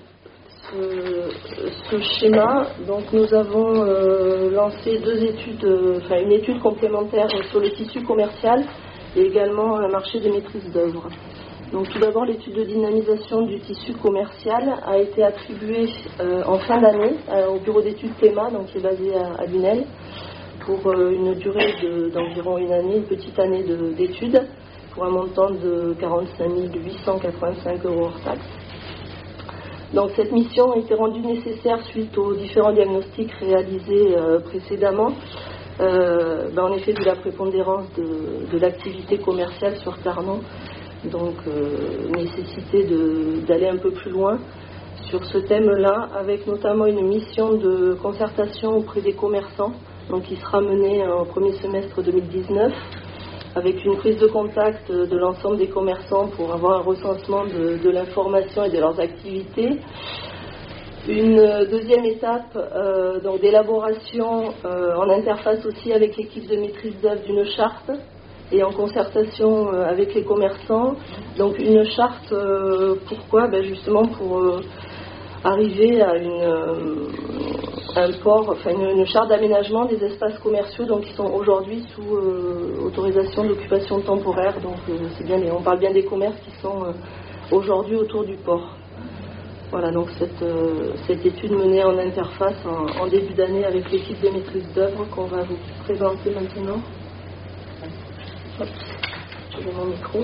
ce, ce schéma. Donc nous avons euh, lancé deux études, euh, enfin une étude complémentaire sur le tissu commercial et également un marché de maîtrise d'œuvre. Donc tout d'abord, l'étude de dynamisation du tissu commercial a été attribuée euh, en fin d'année euh, au bureau d'études Théma, donc qui est basé à, à Lunel, pour euh, une durée de, d'environ une année, une petite année de, d'études, pour un montant de quarante-cinq mille huit cent quatre-vingt-cinq euros hors taxe. Donc cette mission a été rendue nécessaire suite aux différents diagnostics réalisés euh, précédemment. Euh, ben en effet, de la prépondérance de, de l'activité commerciale sur Carnon, donc euh, nécessité de, d'aller un peu plus loin sur ce thème-là, avec notamment une mission de concertation auprès des commerçants, donc qui sera menée en premier semestre deux mille dix-neuf, avec une prise de contact de l'ensemble des commerçants pour avoir un recensement de, de l'information et de leurs activités. Une deuxième étape euh, donc d'élaboration euh, en interface aussi avec l'équipe de maîtrise d'œuvre d'une charte et en concertation euh, avec les commerçants. Donc une charte, euh, pourquoi ben justement pour euh, arriver à une, euh, un port, enfin une, une charte d'aménagement des espaces commerciaux donc qui sont aujourd'hui sous euh, autorisation d'occupation temporaire. Donc euh, c'est bien, on parle bien des commerces qui sont euh, aujourd'hui autour du port. Voilà, donc cette, euh, cette étude menée en interface en, en début d'année avec l'équipe de maîtrise d'œuvre qu'on va vous présenter maintenant. Hop, je vais mon micro.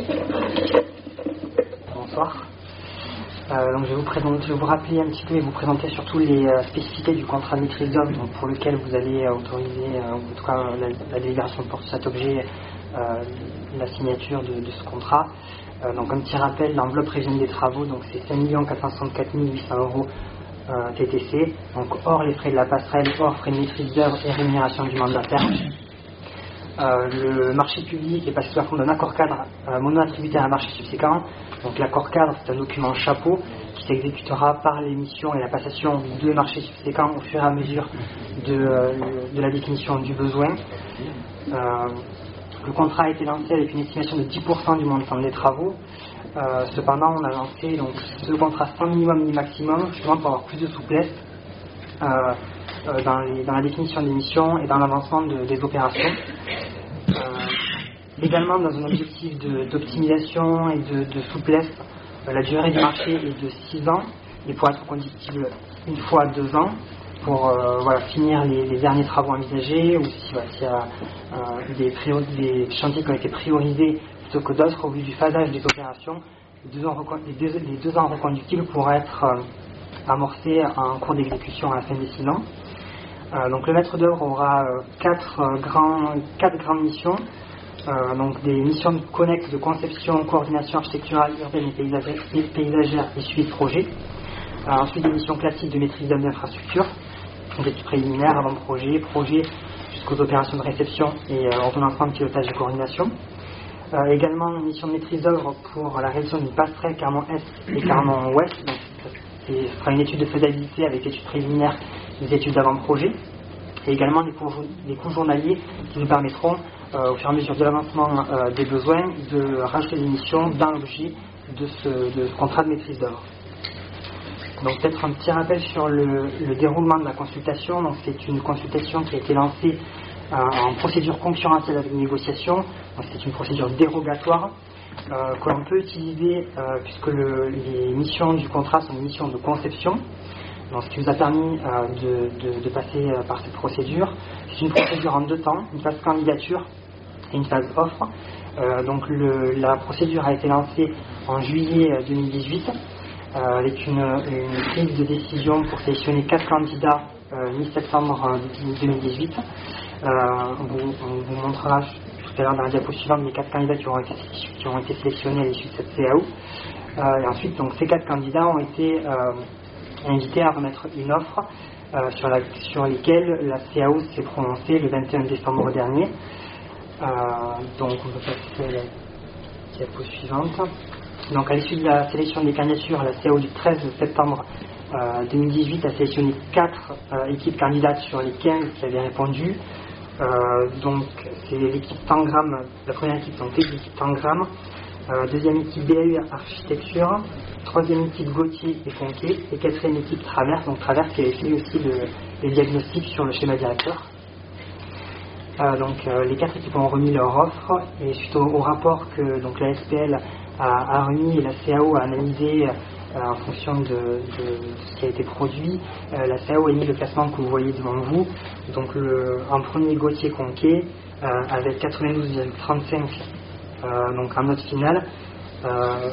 Bonsoir. Euh, donc je vais vous présenter, je vais vous rappeler un petit peu et vous présenter surtout les euh, spécificités du contrat de maîtrise d'œuvre donc pour lequel vous allez euh, autoriser, euh, en tout cas la, la délibération porte sur cet objet, euh, la signature de, de ce contrat. Euh, donc un petit rappel, l'enveloppe prévisionnelle des travaux, donc c'est cinq millions quatre cent soixante-quatre mille huit cents euros euh, T T C, donc hors les frais de la passerelle, hors frais de maîtrise d'œuvre et rémunération du mandataire. Euh, le marché public est passé sous la forme d'un accord cadre euh, mono-attributaire à marché subséquent. Donc l'accord cadre, c'est un document chapeau qui s'exécutera par l'émission et la passation de marchés subséquents au fur et à mesure de, euh, de la définition du besoin. Euh, Le contrat a été lancé avec une estimation de dix pour cent du montant des travaux. Euh, cependant, on a lancé donc, ce contrat sans minimum ni maximum, justement pour avoir plus de souplesse euh, euh, dans, les, dans la définition des missions et dans l'avancement de, des opérations. Euh, également, dans un objectif de, d'optimisation et de, de souplesse, euh, la durée du marché est de six ans et pourra être conductible une fois deux ans. Pour euh, voilà, finir les, les derniers travaux envisagés ou si, voilà, s'il y a euh, des, priori- des chantiers qui ont été priorisés plutôt que d'autres au vu du phasage des opérations, les deux ans, reco- les deux, les deux ans reconductibles pourraient être euh, amorcés en cours d'exécution à la fin des six ans. Euh, donc le maître d'œuvre aura euh, quatre, euh, grands, quatre grandes missions, euh, donc des missions connexes de conception, coordination architecturale, urbaine et paysagère et, paysagère et suivi de projet. Euh, ensuite des missions classiques de maîtrise d'œuvre d'infrastructure, des études préliminaires, avant-projet, projet, jusqu'aux opérations de réception et euh, ordonnancement de pilotage et coordination. Euh, également une mission de maîtrise d'œuvre pour la réalisation d'une passerelle Carmont Est et Carmont Ouest. Donc, ce sera une étude de faisabilité avec études préliminaires, des études d'avant-projet. Et également des coûts, des coûts journaliers qui nous permettront, euh, au fur et à mesure de l'avancement euh, des besoins, de rajouter des missions dans l'objet de ce, de ce contrat de maîtrise d'œuvre. Donc peut-être un petit rappel sur le, le déroulement de la consultation. Donc c'est une consultation qui a été lancée euh, en procédure concurrentielle avec négociation. Donc c'est une procédure dérogatoire euh, que l'on peut utiliser euh, puisque le, les missions du contrat sont des missions de conception. Donc ce qui nous a permis euh, de, de, de passer euh, par cette procédure. C'est une procédure en deux temps, une phase candidature et une phase offre. Euh, donc le, la procédure a été lancée en juillet deux mille dix-huit. Euh, avec une, une prise de décision pour sélectionner quatre candidats euh, mi-septembre deux mille dix-huit. Euh, on, vous, on vous montrera tout à l'heure dans la diapo suivante les quatre candidats qui ont été, qui ont été sélectionnés à l'issue de cette C A O. Euh, et ensuite, donc, ces quatre candidats ont été euh, invités à remettre une offre euh, sur, la, sur lesquelles la C A O s'est prononcée le vingt et un décembre dernier. Euh, donc, on peut passer à la diapo suivante. Donc à l'issue de la sélection des candidatures, la C A O du treize septembre euh, deux mille dix-huit a sélectionné quatre euh, équipes candidates sur les quinze qui avaient répondu. Euh, donc c'est l'équipe Tangram, la première équipe, donc l'équipe Tangram, euh, deuxième équipe B A U Architecture, troisième équipe Gauthier et Fonquet, et quatrième équipe Traverse, donc Traverse qui avait fait aussi le, les diagnostics sur le schéma directeur. Euh, donc euh, les quatre équipes ont remis leur offre et suite au, au rapport que donc la S P L a, a remis et la C A O a analysé euh, en fonction de, de ce qui a été produit, euh, la C A O a émis le classement que vous voyez devant vous. Donc le, en premier Gauthier Conquet euh, avec quatre-vingt-douze virgule trente-cinq euh, donc en note finale. Euh,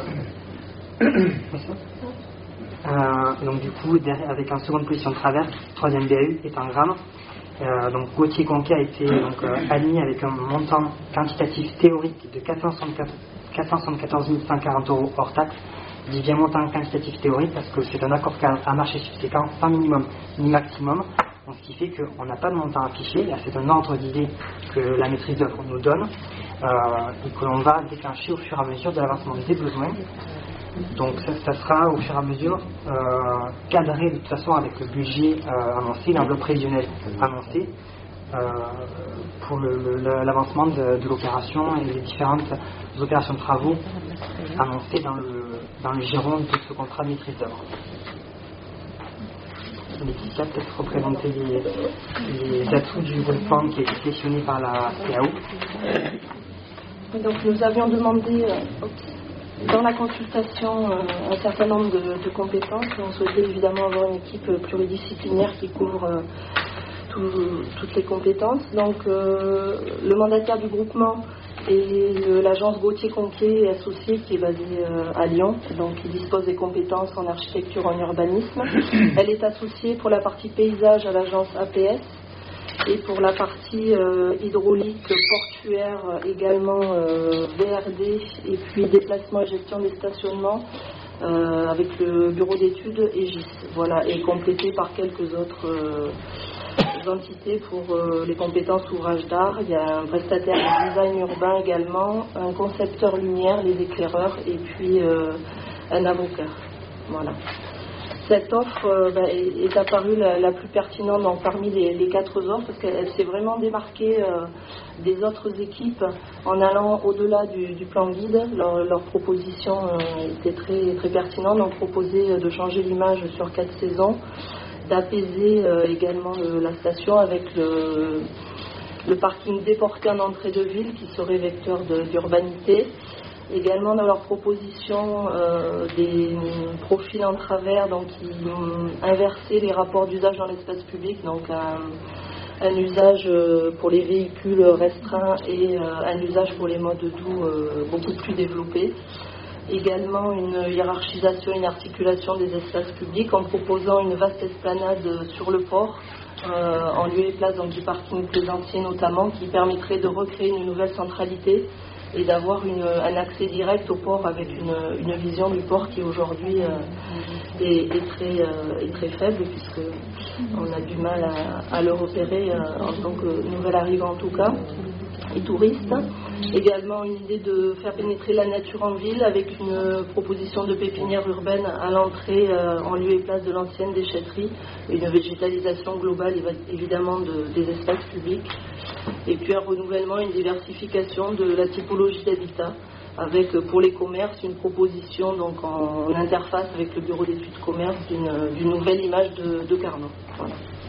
euh, donc du coup derrière, avec en seconde position Traverse, troisième B A U et Tangram. Euh, donc Gauthier Conquet a été donc, euh, admis avec un montant quantitatif théorique de quatre cent soixante-quatorze mille cent quarante euros hors taxe. Je dis bien montant quantitatif théorique parce que c'est un accord cadre à marché subséquent sans minimum ni maximum, donc, ce qui fait qu'on n'a pas de montant affiché. Là c'est un ordre d'idée que la maîtrise d'œuvre nous donne euh, et que l'on va déclencher au fur et à mesure de l'avancement des besoins. Donc ça, ça sera au fur et à mesure euh, cadré de toute façon avec le budget euh, avancé, l'enveloppe prévisionnelle avancée euh, pour le, le, l'avancement de, de l'opération et les différentes opérations de travaux annoncées dans le, dans le giron de ce contrat de maîtrise d'œuvre. Laetitia peut-être représenter les, les atouts du groupement qui est sélectionné par la C A O. Donc nous avions demandé euh, dans la consultation euh, un certain nombre de, de compétences. On souhaitait évidemment avoir une équipe pluridisciplinaire qui couvre euh, tout, toutes les compétences. Donc euh, le mandataire du groupement et le, l'agence Gauthier-Conquet associée qui est basée euh, à Lyon, donc qui dispose des compétences en architecture, en urbanisme. Elle est associée pour la partie paysage à l'agence A P S et pour la partie euh, hydraulique, portuaire également euh, V R D et puis déplacement et gestion des stationnements euh, avec le bureau d'études Aegis. Voilà, et complétée par quelques autres euh, entités pour euh, les compétences ouvrage d'art. Il y a un prestataire de design urbain également, un concepteur lumière, les éclaireurs et puis euh, un avocat. Voilà. Cette offre euh, bah, est, est apparue la, la plus pertinente donc, parmi les, les quatre offres parce qu'elle s'est vraiment démarquée euh, des autres équipes en allant au-delà du, du plan guide. Leur, leur proposition euh, était très, très pertinente. On proposait de changer l'image sur quatre saisons, d'apaiser euh, également le, la station avec le, le parking déporté en entrée de ville qui serait vecteur de, d'urbanité. Également dans leur proposition euh, des profils en travers donc qui inversaient les rapports d'usage dans l'espace public, donc un, un usage pour les véhicules restreints et euh, un usage pour les modes doux euh, beaucoup plus développé. Également une hiérarchisation et une articulation des espaces publics en proposant une vaste esplanade sur le port euh, en lieu et place donc, du parking plaisancier notamment qui permettrait de recréer une nouvelle centralité et d'avoir une, un accès direct au port avec une, une vision du port qui aujourd'hui euh, est, est, très, euh, est très faible puisque on a du mal à, à le repérer euh, en tant que nouvel arrivant en tout cas et touriste. Également une idée de faire pénétrer la nature en ville avec une proposition de pépinière urbaine à l'entrée euh, en lieu et place de l'ancienne déchetterie, une végétalisation globale évidemment de, des espaces publics et puis un renouvellement, une diversification de la typologie d'habitat avec pour les commerces une proposition donc en, en interface avec le bureau d'études commerce d'une, d'une nouvelle image de, de Carnot. Voilà.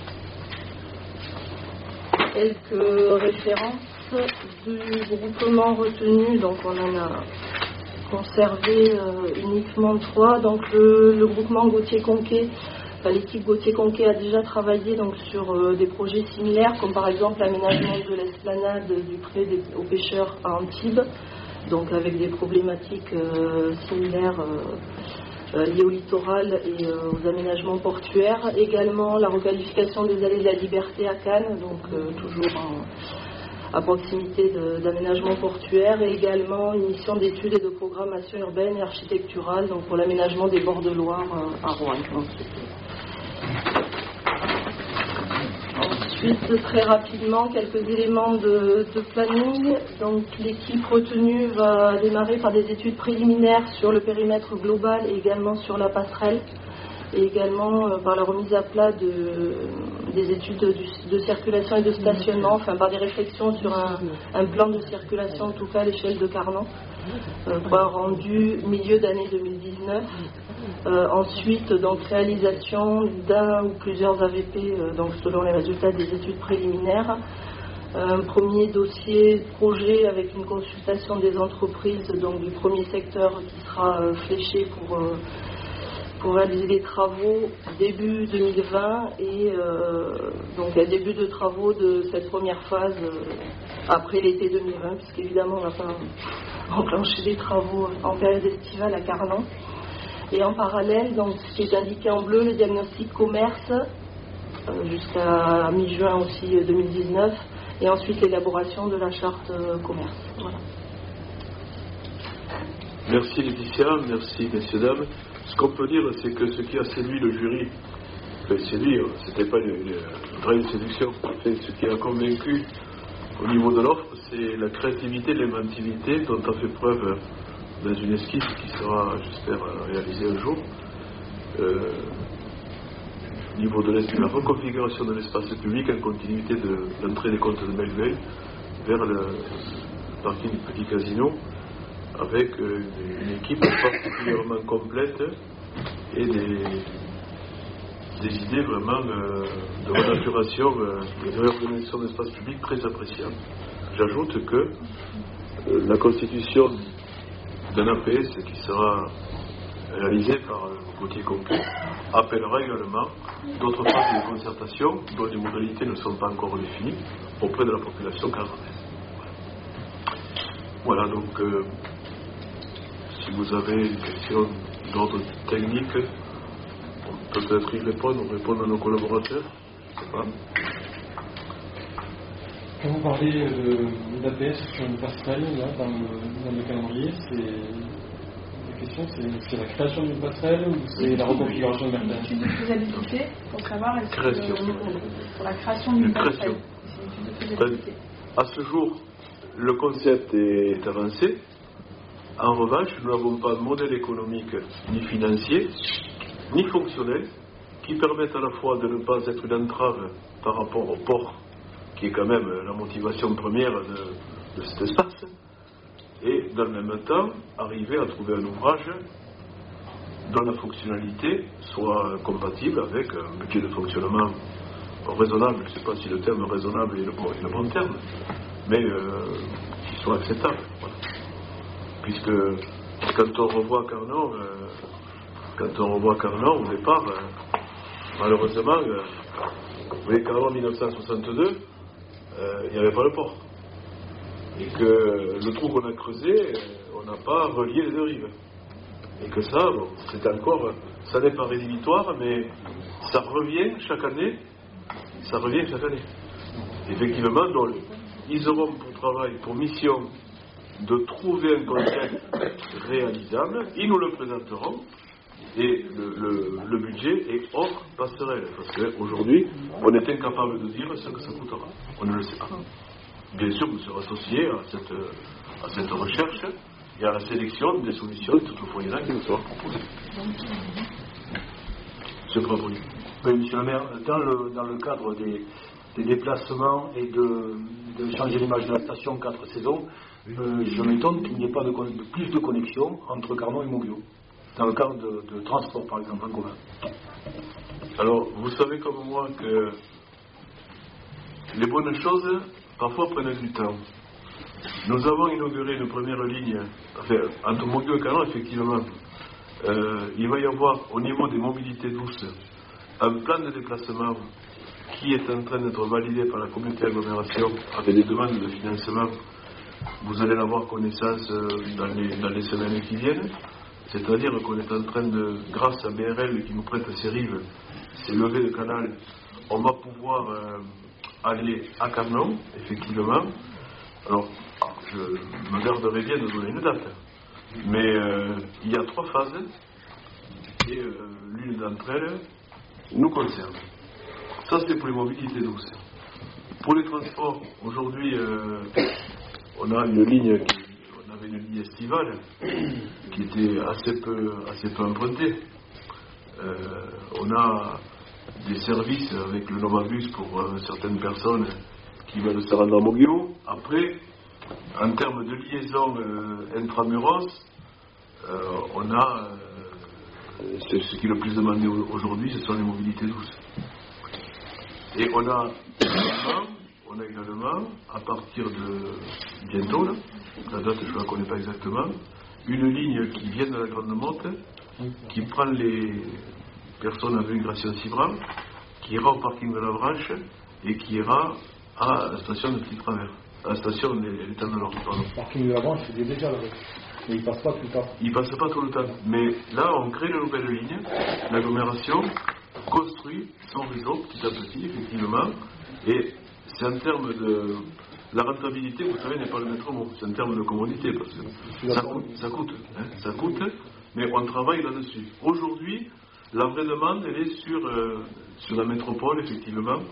Quelques références du groupement retenu, donc on en a conservé euh, uniquement trois. Donc le, le groupement Gauthier-Conquet, enfin, l'équipe Gauthier-Conquet a déjà travaillé donc sur euh, des projets similaires, comme par exemple l'aménagement de l'esplanade du pré des, aux pêcheurs à Antibes, donc avec des problématiques euh, similaires euh, euh, liées au littoral et euh, aux aménagements portuaires. Également la requalification des allées de la Liberté à Cannes, donc euh, toujours en à proximité de, d'aménagement portuaire et également une mission d'études et de programmation urbaine et architecturale donc pour l'aménagement des bords de Loire euh, à Rouen. Ensuite, très rapidement, quelques éléments de, de planning. Donc, l'équipe retenue va démarrer par des études préliminaires sur le périmètre global et également sur la passerelle. Et également euh, par la remise à plat de, des études de, de circulation et de stationnement, enfin par des réflexions sur un, un plan de circulation, en tout cas à l'échelle de Carnot, euh, pour un rendu milieu d'année deux mille dix-neuf. Euh, ensuite, donc réalisation d'un ou plusieurs A V P, euh, donc selon les résultats des études préliminaires. Un premier dossier projet avec une consultation des entreprises, donc du premier secteur qui sera euh, fléché pour euh, pour réaliser les travaux début deux mille vingt et euh, donc un début de travaux de cette première phase euh, après l'été deux mille vingt, puisqu'évidemment on ne va pas enclencher des travaux en période estivale à Carnon. Et en parallèle, donc ce qui est indiqué en bleu, le diagnostic commerce euh, jusqu'à mi-juin aussi deux mille dix-neuf et ensuite l'élaboration de la charte euh, commerce. Voilà. Merci Laetitia, merci messieurs dames. Ce qu'on peut dire, c'est que ce qui a séduit le jury, enfin séduit, c'était pas une, une vraie séduction, enfin, ce qui a convaincu au niveau de l'offre, c'est la créativité, l'inventivité dont a fait preuve dans une esquisse qui sera, j'espère, réalisée un jour. Euh, au niveau de la reconfiguration de l'espace public en continuité de l'entrée des comptes de Melville vers le parking du Petit Casino, avec euh, une équipe particulièrement complète et des, des idées vraiment euh, de renaturation euh, et de réorganisation de l'espace public très appréciables. J'ajoute que euh, la constitution d'un A P S qui sera réalisé par Gauthier Conquet appellera également d'autres phases de concertation dont les modalités ne sont pas encore définies auprès de la population camerounaise. Voilà, donc euh, si vous avez une question d'ordre technique, on peut peut-être y répondre, on répond à nos collaborateurs. Je sais pas. Quand vous parlez de d'A P S sur une passerelle, là, dans le, dans le calendrier, c'est la question, c'est, c'est la création d'une passerelle ou c'est la reconfiguration de la passerelle? C'est une étude de faisabilité pour savoir est-ce création. que pour la création d'une passerelle. C'est une étude de faisabilité. À ce jour, le concept est avancé. En revanche, nous n'avons pas de modèle économique ni financier, ni fonctionnel, qui permette à la fois de ne pas être une entrave par rapport au port, qui est quand même la motivation première de, de cet espace, et dans le même temps, arriver à trouver un ouvrage dont la fonctionnalité soit compatible avec un budget de fonctionnement raisonnable. Je ne sais pas si le terme raisonnable est le bon, est le bon terme, mais euh, qui soit acceptable. Voilà. Puisque quand on revoit Carnot, euh, quand on revoit Carnot au départ, euh, malheureusement, euh, vous voyez qu'avant mille neuf cent soixante-deux, euh, il n'y avait pas le port. Et que le trou qu'on a creusé, euh, on n'a pas relié les deux rives. Et que ça, bon, c'est encore, ça n'est pas rédhibitoire, mais ça revient chaque année, ça revient chaque année. Effectivement, donc, ils auront pour travail, pour mission, de trouver un concept réalisable, ils nous le présenteront, et le, le, le budget est hors passerelle, parce qu'aujourd'hui, on est incapable de dire ce que ça coûtera. On ne le sait pas. Bien sûr, vous serez associés à cette, à cette recherche et à la sélection des solutions, toutefois il y en a qui nous seront proposées. Monsieur Brabouille. Oui, monsieur le maire, dans le, dans le cadre des, des déplacements et de, de changer l'image de la station quatre saisons, euh, je m'étonne qu'il n'y ait pas de, de plus de connexion entre Carnot et Moguio, dans le cadre de, de transport par exemple en commun. Alors, vous savez comme moi que les bonnes choses parfois prennent du temps. Nous avons inauguré une première ligne, enfin, entre Moguio et Carnot, effectivement. Euh, il va y avoir au niveau des mobilités douces un plan de déplacement qui est en train d'être validé par la communauté d'agglomération avec des demandes de financement. Vous allez en avoir connaissance dans les, dans les semaines qui viennent. C'est-à-dire qu'on est en train de, grâce à B R L qui nous prête ses rives, ses levées de canal, on va pouvoir euh, aller à Carnot, effectivement. Alors, je me garderai bien de donner une date, mais euh, il y a trois phases, et euh, l'une d'entre elles nous concerne. Ça, c'est pour les mobilités douces. Pour les transports, aujourd'hui, euh, on a une ligne qui, on avait une ligne estivale qui était assez peu, assez peu empruntée. Euh, on a des services avec le Novabus pour euh, certaines personnes qui veulent se rendre à Moguio. Après, en termes de liaison euh, intramuros, euh, on a euh, ce, ce qui est le plus demandé aujourd'hui, ce sont les mobilités douces. Et on a également, on a également à partir de bientôt, là, la date je ne la connais pas exactement, une ligne qui vient de la Grande Motte, qui prend les personnes avec migration Cibran, qui ira au parking de la Branche et qui ira à la station de Petit Travers, à la station de l'État de l'Or. Le parking de la Branche, c'est déjà là. Mais il ne passe pas tout le temps. Il ne passe pas tout le temps. Mais là, on crée de nouvelles lignes. L'agglomération construit son réseau petit à petit, effectivement. Et c'est en termes de... La rentabilité, vous savez, n'est pas le maître mot. C'est en termes de commodité. Parce que ça coûte, ça coûte, hein, ça coûte, mais on travaille là-dessus. Aujourd'hui, la vraie demande, elle est sur, euh, sur la métropole, effectivement.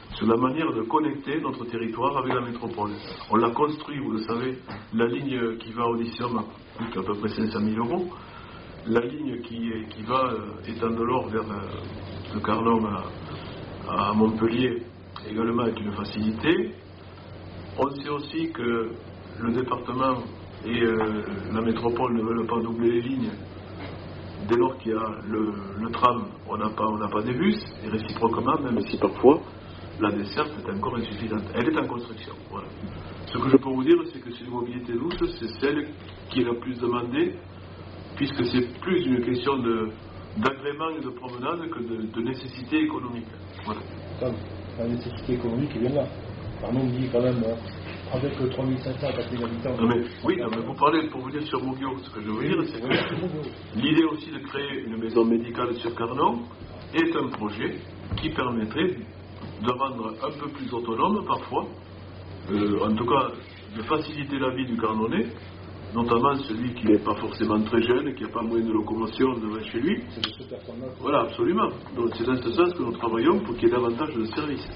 sur la manière de connecter notre territoire avec la métropole. On l'a construit, vous le savez, la ligne qui va au Lycéum coûte à peu près cinq cent mille euros. La ligne qui, qui va euh, étant de l'Or vers euh, le Carnon à, à Montpellier également est une facilité. On sait aussi que le département et euh, la métropole ne veulent pas doubler les lignes. Dès lors qu'il y a le, le tram, on n'a pas, on n'a pas des bus, et réciproquement, même si parfois la desserte est encore insuffisante. Elle est en construction. Voilà. Ce que je peux vous dire, c'est que cette mobilité douce, c'est celle qui est la plus demandée, puisque c'est plus une question de, d'agrément et de promenade que de, de nécessité économique. Voilà. La nécessité économique, il est là. Pardon, dit quand même, avec trois mille cinq cents à quatre mille habitants. Non mais, oui, non, mais vous parlez, pour venir sur Moguio, ce que je veux dire, c'est que l'idée aussi de créer une maison médicale sur Carnon est un projet qui permettrait de rendre un peu plus autonome parfois, euh, en tout cas de faciliter la vie du Carnonais, notamment celui qui n'est pas forcément très jeune, qui n'a pas moyen de locomotion devant chez lui. Voilà, absolument. Donc c'est dans ce sens que nous travaillons pour qu'il y ait davantage de services.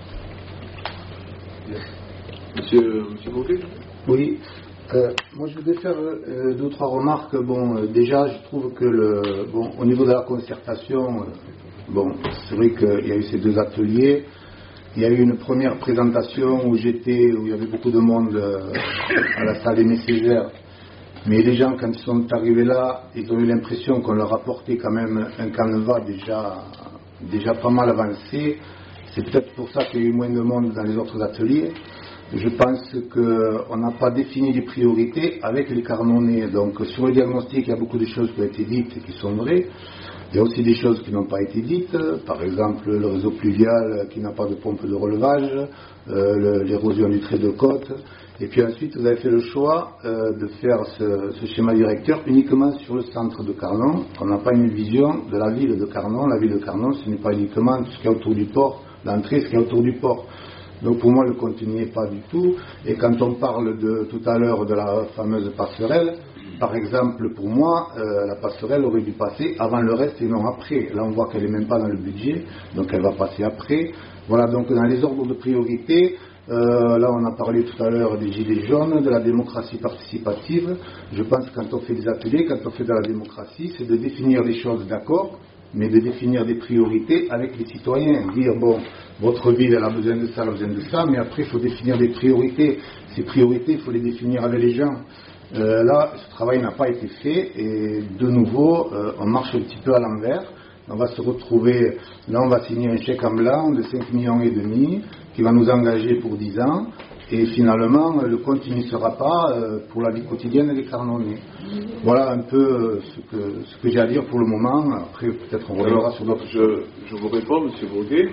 Monsieur, monsieur Bouquet ? Oui. Euh, moi je voudrais faire euh, deux ou trois remarques. Bon, euh, déjà je trouve que le, bon, au niveau de la concertation, euh, bon, c'est vrai qu'il y a eu ces deux ateliers. Il y a eu une première présentation où j'étais, où il y avait beaucoup de monde euh, à la salle Aimé Césaire. Mais les gens, quand ils sont arrivés là, ils ont eu l'impression qu'on leur apportait quand même un canevas déjà, déjà pas mal avancé. C'est peut-être pour ça qu'il y a eu moins de monde dans les autres ateliers. Je pense qu'on n'a pas défini les priorités avec les Carnonais. Donc sur le diagnostic, il y a beaucoup de choses qui ont été dites et qui sont vraies. Il y a aussi des choses qui n'ont pas été dites, par exemple le réseau pluvial qui n'a pas de pompe de relevage, euh, le, l'érosion du trait de côte. Et puis ensuite, vous avez fait le choix euh, de faire ce, ce schéma directeur uniquement sur le centre de Carnon. On n'a pas une vision de la ville de Carnon. La ville de Carnon, ce n'est pas uniquement tout ce qu'il y a autour du port, l'entrée, ce qu'il y a autour du port. Donc pour moi, le contenu n'est pas du tout. Et quand on parle de, tout à l'heure de la fameuse passerelle, par exemple, pour moi, euh, la passerelle aurait dû passer avant le reste et non après. Là, on voit qu'elle n'est même pas dans le budget, donc elle va passer après. Voilà, donc dans les ordres de priorité, euh, là, on a parlé tout à l'heure des gilets jaunes, de la démocratie participative. Je pense que quand on fait des ateliers, quand on fait de la démocratie, c'est de définir des choses, d'accord, mais de définir des priorités avec les citoyens. Dire, bon, votre ville, elle a besoin de ça, elle a besoin de ça, mais après, il faut définir des priorités. Ces priorités, il faut les définir avec les gens. Euh, là, ce travail n'a pas été fait et de nouveau, euh, on marche un petit peu à l'envers. On va se retrouver, là on va signer un chèque en blanc de cinq millions et demi qui va nous engager pour dix ans et finalement le compte n'y sera pas euh, pour la vie quotidienne des Carnonais. Voilà un peu euh, ce que, ce que j'ai à dire pour le moment. Après peut-être on reviendra sur d'autres choses. Je, je vous réponds, monsieur Bourguet.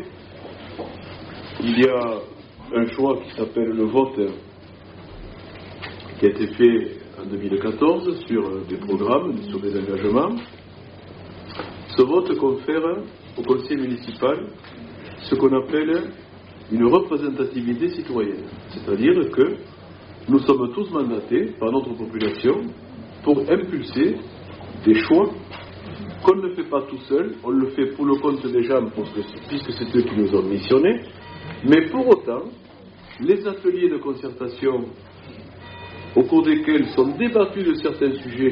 Il y a un choix qui s'appelle le vote qui a été fait en deux mille quatorze sur des programmes, sur des engagements. Ce vote confère au conseil municipal ce qu'on appelle une représentativité citoyenne. C'est-à-dire que nous sommes tous mandatés par notre population pour impulser des choix qu'on ne fait pas tout seul, on le fait pour le compte des gens puisque c'est eux qui nous ont missionnés, mais pour autant, les ateliers de concertation au cours desquels sont débattus de certains sujets,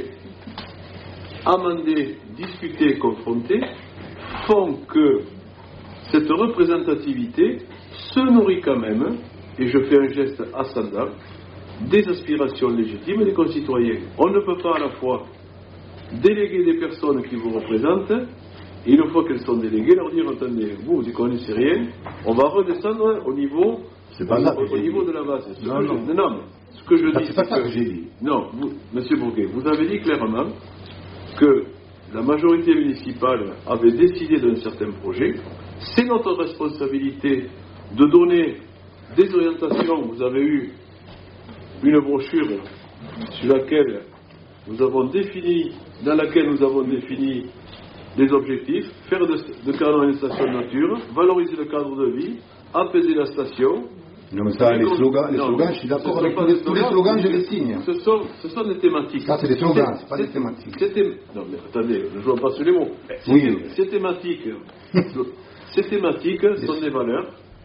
amendés, discutés, confrontés, font que cette représentativité se nourrit quand même, et je fais un geste ascendant, des aspirations légitimes des concitoyens. On ne peut pas à la fois déléguer des personnes qui vous représentent, et une fois qu'elles sont déléguées, leur dire, attendez, vous, vous n'y connaissez rien, on va redescendre au niveau, c'est pas au, ça au, au niveau de la base. Non, non. Je, non, ce que je ça, dis, c'est pas c'est ça que, que j'ai dit. Non, vous, monsieur Bourguet, vous avez dit clairement que la majorité municipale avait décidé d'un certain projet. C'est notre responsabilité de donner des orientations. Vous avez eu une brochure sur laquelle nous avons défini, dans laquelle nous avons défini des objectifs, faire de, de Carnon une station de nature, valoriser le cadre de vie, apaiser la station. Non, mais ça, les slogans, les slogans, je suis d'accord avec tous les, tous les slogans, je les signe. Ce sont, ce sont des thématiques. Ça, c'est des slogans, c'est pas des thématiques. C'était, non, mais attendez, je ne vois pas sur les mots. Ces, oui. ces thématiques, ces thématiques sont des valeurs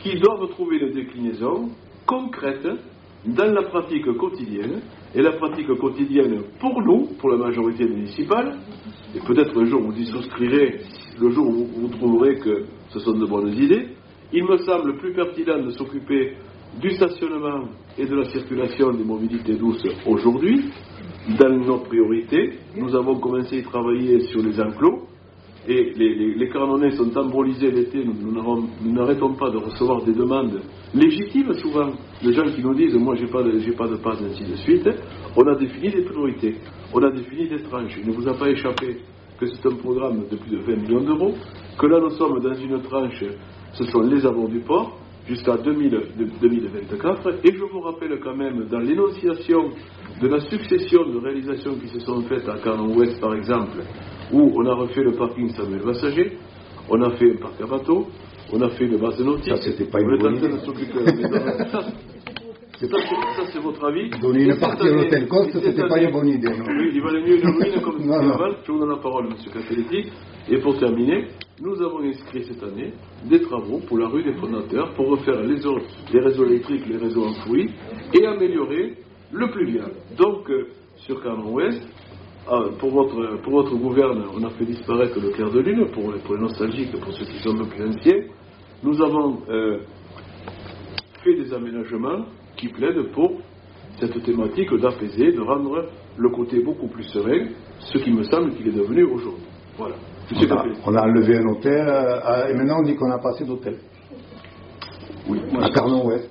qui doivent trouver une déclinaison concrète dans la pratique quotidienne. Et la pratique quotidienne, pour nous, pour la majorité municipale, et peut-être le jour où vous y souscrirez, le jour où vous trouverez que ce sont de bonnes idées, il me semble plus pertinent de s'occuper du stationnement et de la circulation des mobilités douces aujourd'hui. Dans nos priorités, nous avons commencé à travailler sur les enclos, et les, les, les Carnonnais sont embolisés l'été. Nous, nous, nous n'arrêtons pas de recevoir des demandes légitimes, souvent, de gens qui nous disent « moi, j'ai pas de, j'ai pas de passe », ainsi de suite. On a défini des priorités, on a défini des tranches. Il ne vous a pas échappé que c'est un programme de plus de vingt millions d'euros, que là, nous sommes dans une tranche, ce sont les abords du port, jusqu'à deux mille vingt-quatre, et je vous rappelle quand même, dans l'énonciation de la succession de réalisations qui se sont faites à Carnon-Ouest, par exemple, où on a refait le parking Samuel Vassager, on a fait un parc à bateaux, on a fait une base nautique, ça, c'était pas une on est en bonne train idée. de s'occuper de la maison. Ça, c'est, ça, c'est, ça, c'est votre avis. Donner une partie à l'hôtel Coste, c'était pas une bonne idée, non? Oui, il valait mieux une ruine comme non, non. Je vous donne la parole, M. Castelletti. Et pour terminer, nous avons inscrit cette année des travaux pour la rue des Fondateurs, pour refaire les, eaux, les réseaux électriques, les réseaux enfouis, et améliorer le pluvial. Donc, euh, sur Carnon-Ouest, ah, pour, votre, pour votre gouverne, on a fait disparaître le clair de lune, pour, pour les nostalgiques, pour ceux qui sont un peu plus anciens. Nous avons euh, fait des aménagements qui plaident pour cette thématique d'apaiser, de rendre le côté beaucoup plus serein, ce qui me semble qu'il est devenu aujourd'hui. Voilà. On a, on a enlevé un hôtel euh, et maintenant on dit qu'on n'a pas assez d'hôtels. Oui, moi, à Carnon-Ouest.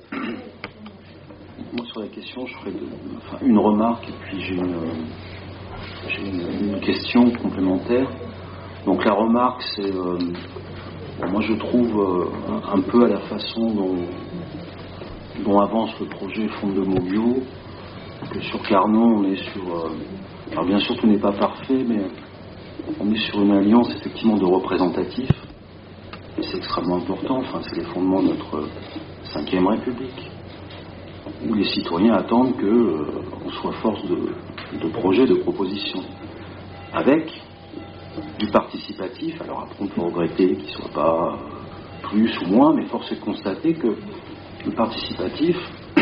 Moi sur la question, je ferai de, enfin, une remarque et puis j'ai une, j'ai une, une question complémentaire. Donc la remarque, c'est, euh, bon, moi je trouve euh, un, un peu à la façon dont, dont avance le projet Fonds de Mobio, que sur Carnon on est sur, euh, alors bien sûr tout n'est pas parfait, mais on est sur une alliance effectivement de représentatifs, et c'est extrêmement important, enfin c'est les fondements de notre cinquième République, où les citoyens attendent qu'on euh, soit force de, de projets, de propositions, avec du participatif. Alors après on peut regretter qu'il ne soit pas plus ou moins, mais force est de constater que le participatif,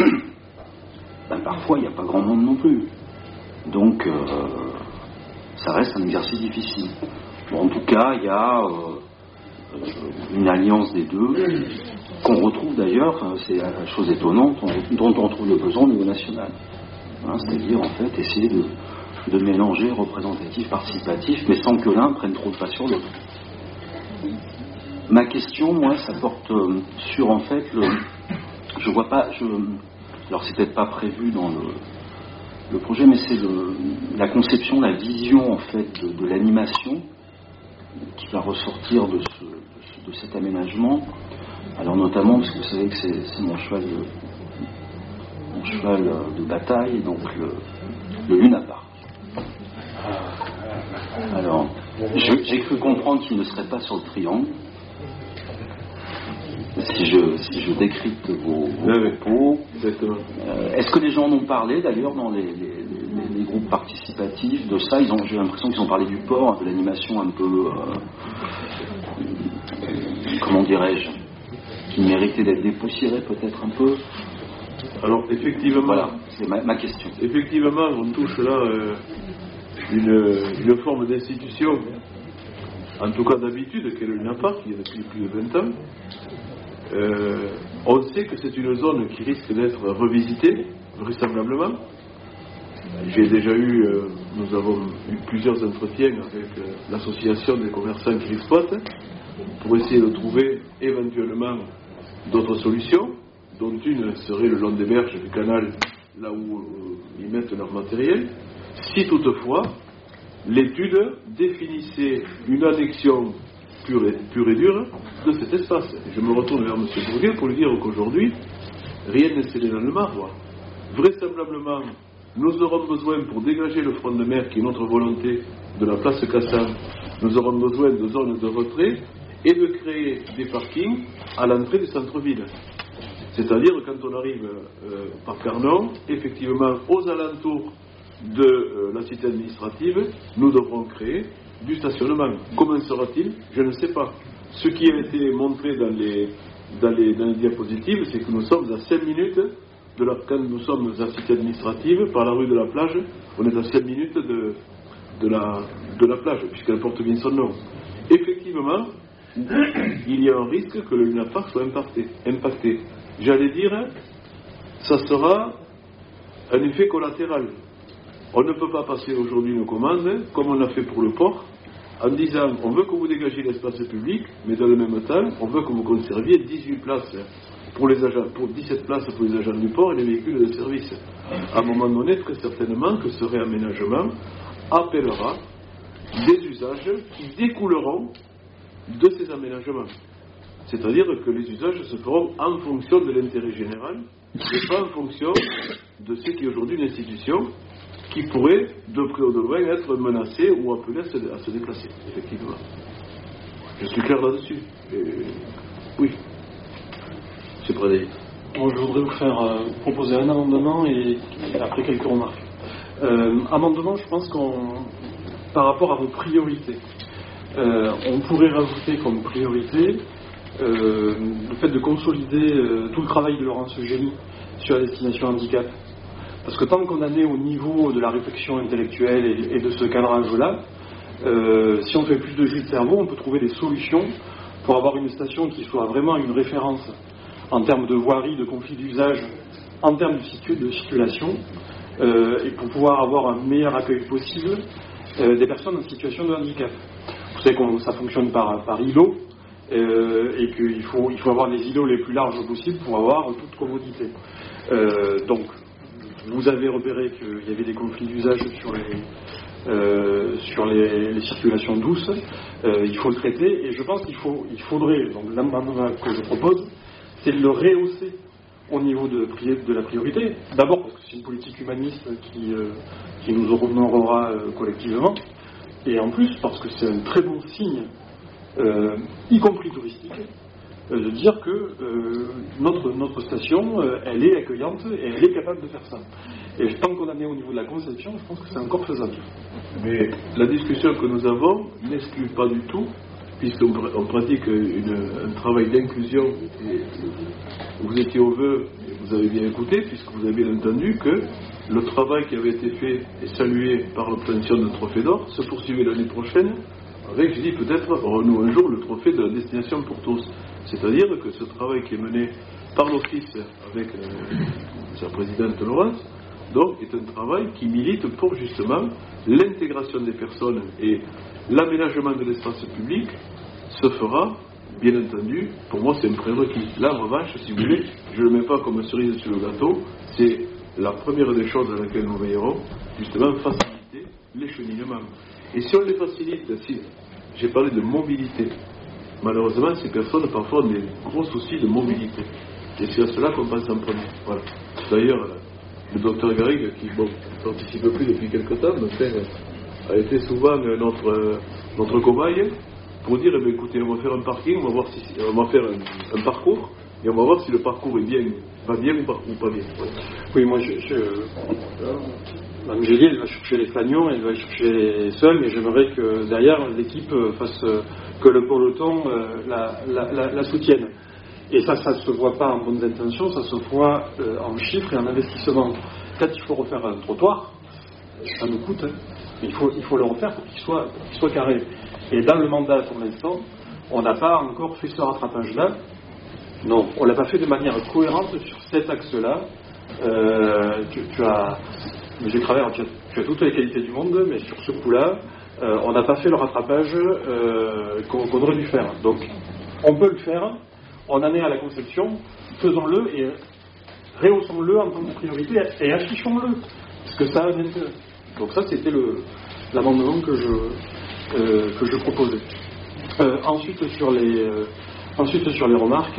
ben, parfois il n'y a pas grand monde non plus. Donc euh, ça reste un exercice difficile. Bon, en tout cas, il y a euh, une alliance des deux, qu'on retrouve d'ailleurs, c'est la chose étonnante, on, dont on trouve le besoin au niveau national. Hein, c'est-à-dire, en fait, essayer de, de mélanger représentatif, participatif, mais sans que l'un prenne trop de pas sur l'autre. Ma question, moi, ça porte euh, sur, en fait, le, je vois pas, je, alors c'est peut-être pas prévu dans le Le projet, mais c'est le, la conception, la vision en fait de, de l'animation qui va ressortir de, ce, de, ce, de cet aménagement. Alors notamment parce que vous savez que c'est, c'est mon cheval de, mon cheval de bataille, donc le, le Luna Park. Alors, je, j'ai cru comprendre qu'il ne serait pas sur le triangle. Si je, si je décrypte vos, vos propos, euh, est-ce que les gens en ont parlé d'ailleurs dans les, les, les, les groupes participatifs de ça? Ils ont, j'ai l'impression qu'ils ont parlé du port, de l'animation un peu, euh, comment dirais-je, qui méritait d'être dépoussiérée peut-être un peu. Alors effectivement, voilà, c'est ma, ma question. Effectivement, on touche là euh, une, une forme d'institution, en tout cas d'habitude, qu'est le Luna Park, qui est depuis plus de vingt ans. Euh, on sait que c'est une zone qui risque d'être revisitée vraisemblablement. J'ai déjà eu, euh, nous avons eu plusieurs entretiens avec euh, l'association des commerçants qui l'exploitent pour essayer de trouver éventuellement d'autres solutions, dont une serait le long des berges du canal, là où euh, ils mettent leur matériel. Si toutefois l'étude définissait une annexion pure et, pure et dure de cet espace. Et je me retourne vers M. Bourguet pour lui dire qu'aujourd'hui, rien n'est scellé dans le marbre. Vraisemblablement, nous aurons besoin, pour dégager le front de mer, qui est notre volonté, de la place Cassan, nous aurons besoin de zones de retrait et de créer des parkings à l'entrée du centre-ville. C'est-à-dire, quand on arrive euh, par Carnon, effectivement, aux alentours de euh, la cité administrative, nous devrons créer du stationnement. Comment sera-t-il? Je ne sais pas. Ce qui a été montré dans les, dans les, dans les diapositives, c'est que nous sommes à cinq minutes, de la, quand nous sommes à cité administrative, par la rue de la plage, on est à cinq minutes de, de, la, de la plage, puisqu'elle porte bien son nom. Effectivement, il y a un risque que le Luna Park soit impacté. impacté. J'allais dire, ça sera un effet collatéral. On ne peut pas passer aujourd'hui nos commandes, comme on l'a fait pour le port, en disant on veut que vous dégagiez l'espace public, mais dans le même temps, on veut que vous conserviez dix-huit places pour les agents, pour dix-sept places pour les agents du port et les véhicules de service. À un moment donné, très certainement que ce réaménagement appellera des usages qui découleront de ces aménagements. C'est-à-dire que les usages se feront en fonction de l'intérêt général et pas en fonction de ce qui est aujourd'hui une institution qui pourrait, de près ou de loin, être menacée ou appelée à se, à se déplacer, effectivement. Je suis clair là-dessus. Et... Oui. C'est Frédéric. Bon, je voudrais vous faire euh, proposer un amendement et, et après quelques remarques. Euh, amendement, je pense qu'on, par rapport à vos priorités, euh, on pourrait rajouter comme priorité euh, le fait de consolider euh, tout le travail de Laurence Eugénie sur la destination handicap. Parce que tant qu'on en est au niveau de la réflexion intellectuelle et, et de ce cadrage-là, euh, si on fait plus de jus de cerveau, on peut trouver des solutions pour avoir une station qui soit vraiment une référence en termes de voirie, de conflit d'usage, en termes de, situ- de circulation, euh, et pour pouvoir avoir un meilleur accueil possible euh, des personnes en situation de handicap. Vous savez que ça fonctionne par, par îlot, euh, et qu'il faut, il faut avoir les îlots les plus larges possibles pour avoir toute commodité. Euh, donc, vous avez repéré qu'il y avait des conflits d'usage sur les, euh, sur les, les circulations douces. Euh, il faut le traiter, et je pense qu'il faut, il faudrait, donc l'amendement que je propose, c'est de le rehausser au niveau de, de la priorité. D'abord parce que c'est une politique humaniste qui, euh, qui nous honorera euh, collectivement, et en plus parce que c'est un très bon signe, euh, y compris touristique, euh, de dire que euh, notre, notre station, euh, elle est accueillante et elle est capable de faire ça. Et tant qu'on en est au niveau de la conception, je pense que c'est encore faisable. Mais la discussion que nous avons n'exclut pas du tout, puisqu'on on pratique une, un travail d'inclusion, et vous étiez au vœu, et vous avez bien écouté, puisque vous avez bien entendu que le travail qui avait été fait et salué par l'obtention d'un trophée d'or se poursuivait l'année prochaine, avec, je dis peut-être, aurons-nous un jour le trophée de la destination pour tous. C'est-à-dire que ce travail qui est mené par l'Office avec euh, sa présidente Laurence, donc, est un travail qui milite pour justement l'intégration des personnes, et l'aménagement de l'espace public se fera, bien entendu, pour moi c'est un prérequis. Là, en revanche, si vous voulez, je ne le mets pas comme cerise sur le gâteau, c'est la première des choses à laquelle nous veillerons, justement, faciliter les cheminements. Et si on les facilite, si j'ai parlé de mobilité, malheureusement, ces personnes parfois ont des gros soucis de mobilité. Et c'est à cela qu'on pense en premier. Voilà. D'ailleurs, le docteur Garrigue, qui bon, ne participe plus depuis quelque temps, mais fait, a été souvent notre, notre cobaye pour dire, eh bien, écoutez, on va faire un parking, on va, voir si, on va faire un, un parcours, et on va voir si le parcours est bien, va bien ou pas, ou pas bien. Voilà. Oui, moi, je, je, euh, Mme Gélier, elle va chercher les fanions, elle va chercher seule, mais j'aimerais que derrière l'équipe fasse euh, que le peloton euh, la, la, la, la soutienne. Et ça, ça ne se voit pas en bonnes intentions, ça se voit euh, en chiffres et en investissement. Quand il faut refaire un trottoir, ça nous coûte, hein, mais il faut, il faut le refaire pour qu'il soit, pour qu'il soit carré. Et dans le mandat, pour l'instant, on n'a pas encore fait ce rattrapage-là. Non, on ne l'a pas fait de manière cohérente sur cet axe-là. Euh, tu, tu as, M. Cravert, tu as, tu as toutes les qualités du monde, mais sur ce coup-là, euh, on n'a pas fait le rattrapage euh, qu'on, qu'on aurait dû faire. Donc, on peut le faire. On en est à la conception, faisons-le et rehaussons-le en tant que priorité et affichons-le, parce que ça a un intérêt. Donc ça, c'était le, l'amendement que je, euh, que je proposais. Euh, ensuite, sur les, euh, ensuite, sur les remarques,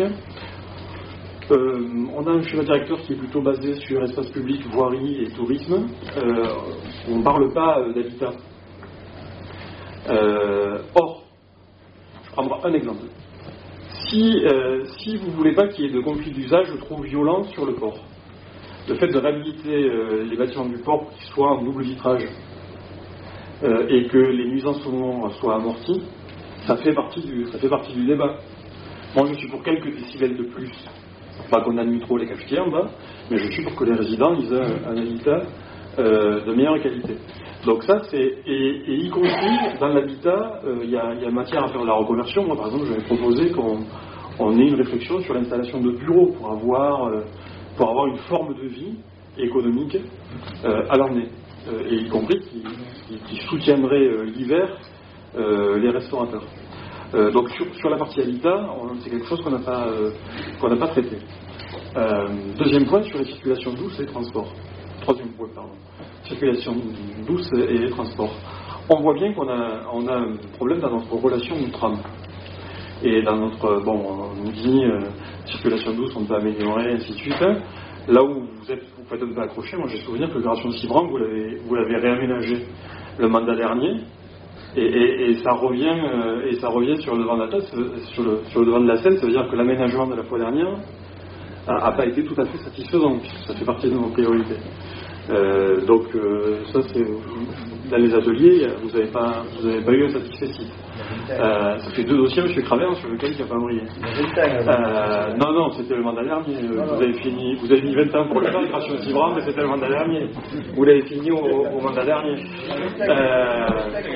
euh, on a un schéma directeur qui est plutôt basé sur espace public, voirie et tourisme. Euh, on ne parle pas d'habitat. Euh, or, je prendrai un exemple. Si, euh, si vous ne voulez pas qu'il y ait de conflit d'usage trop violent sur le port, le fait de réhabiliter euh, les bâtiments du port pour qu'ils soient en double vitrage euh, et que les nuisances soient amorties, ça fait partie du, ça fait partie du débat. Moi, je suis pour quelques décibels de plus. Pas qu'on admire trop les cafetiers en bas, mais je suis pour que les résidents aient un, un habitat euh, de meilleure qualité. Donc ça, c'est... Et, et y compris, dans l'habitat, il euh, y, y a matière à faire de la reconversion. Moi, par exemple, j'avais proposé qu'on on ait une réflexion sur l'installation de bureaux pour avoir, euh, pour avoir une forme de vie économique euh, à l'année. Euh, et y compris qui, qui, qui soutiendrait euh, l'hiver euh, les restaurateurs. Euh, donc sur, sur la partie habitat, on, c'est quelque chose qu'on n'a pas, euh, qu'on n'a pas traité. Euh, deuxième point, sur les circulations douces et les transports. Troisième point, pardon. Circulation douce et les transports. On voit bien qu'on a, on a un problème dans notre relation au tram. Et dans notre, bon, on nous dit euh, circulation douce, on peut améliorer, ainsi de suite. Là où vous êtes, vous faites un peu accroché, moi j'ai souvenir que l'opération Cibran, vous l'avez, vous l'avez réaménagé le mandat dernier, et, et, et ça revient, euh, et ça revient sur le devant de la tête, sur le, sur le devant de la scène. Ça veut dire que l'aménagement de la fois dernière n'a pas été tout à fait satisfaisant, puisque ça fait partie de nos priorités. Euh, donc euh, ça c'est dans les ateliers, vous n'avez pas, vous avez pas eu un satisfecit. Euh, ça fait deux dossiers, M. Cravert, sur lequel il n'a pas brillé. Euh, non, non, c'était le mandat dernier. Vous avez fini, vous avez mis vingt ans pour le faire, grâce à Cibran, mais c'était le mandat dernier. Vous l'avez fini au, au mandat dernier. Euh,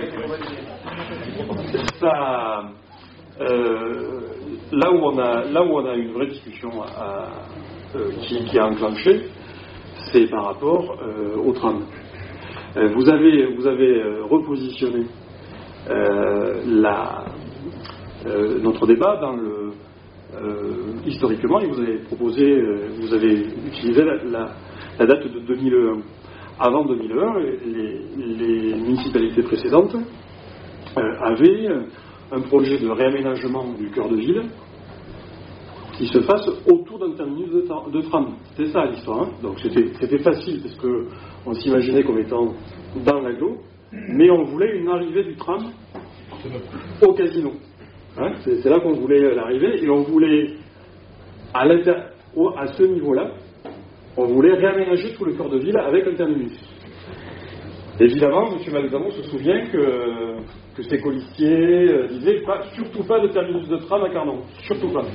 ça, euh, là où on a, là où on a une vraie discussion à, euh, qui, qui a enclenché, c'est par rapport euh, au tram. Euh, vous avez, vous avez euh, repositionné euh, la, euh, notre débat dans le, euh, historiquement, et vous avez proposé, euh, vous avez utilisé la, la, la date de deux mille un. Avant deux mille un, les, les municipalités précédentes euh, avaient un projet de réaménagement du cœur de ville qui se fasse autour d'un terminus de, tra- de tram. C'était ça l'histoire. Hein. Donc c'était, c'était facile parce qu'on s'imaginait comme étant dans l'agglo, mais on voulait une arrivée du tram au casino. Hein. C'est, c'est là qu'on voulait l'arrivée, et on voulait, à, au, à ce niveau-là, on voulait réaménager tout le cœur de ville avec un terminus. Évidemment, M. Malgrano se souvient que, que ses colistiers euh, disaient pas, surtout pas de terminus de tram à Carnon, surtout pas.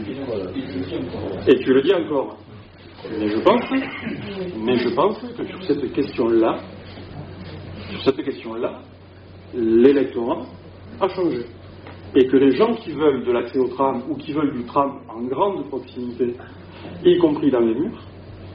Et tu le dis encore. Mais je pense, mais je pense que sur cette question-là, sur cette question-là, l'électorat a changé. Et que les gens qui veulent de l'accès au tram ou qui veulent du tram en grande proximité, y compris dans les murs,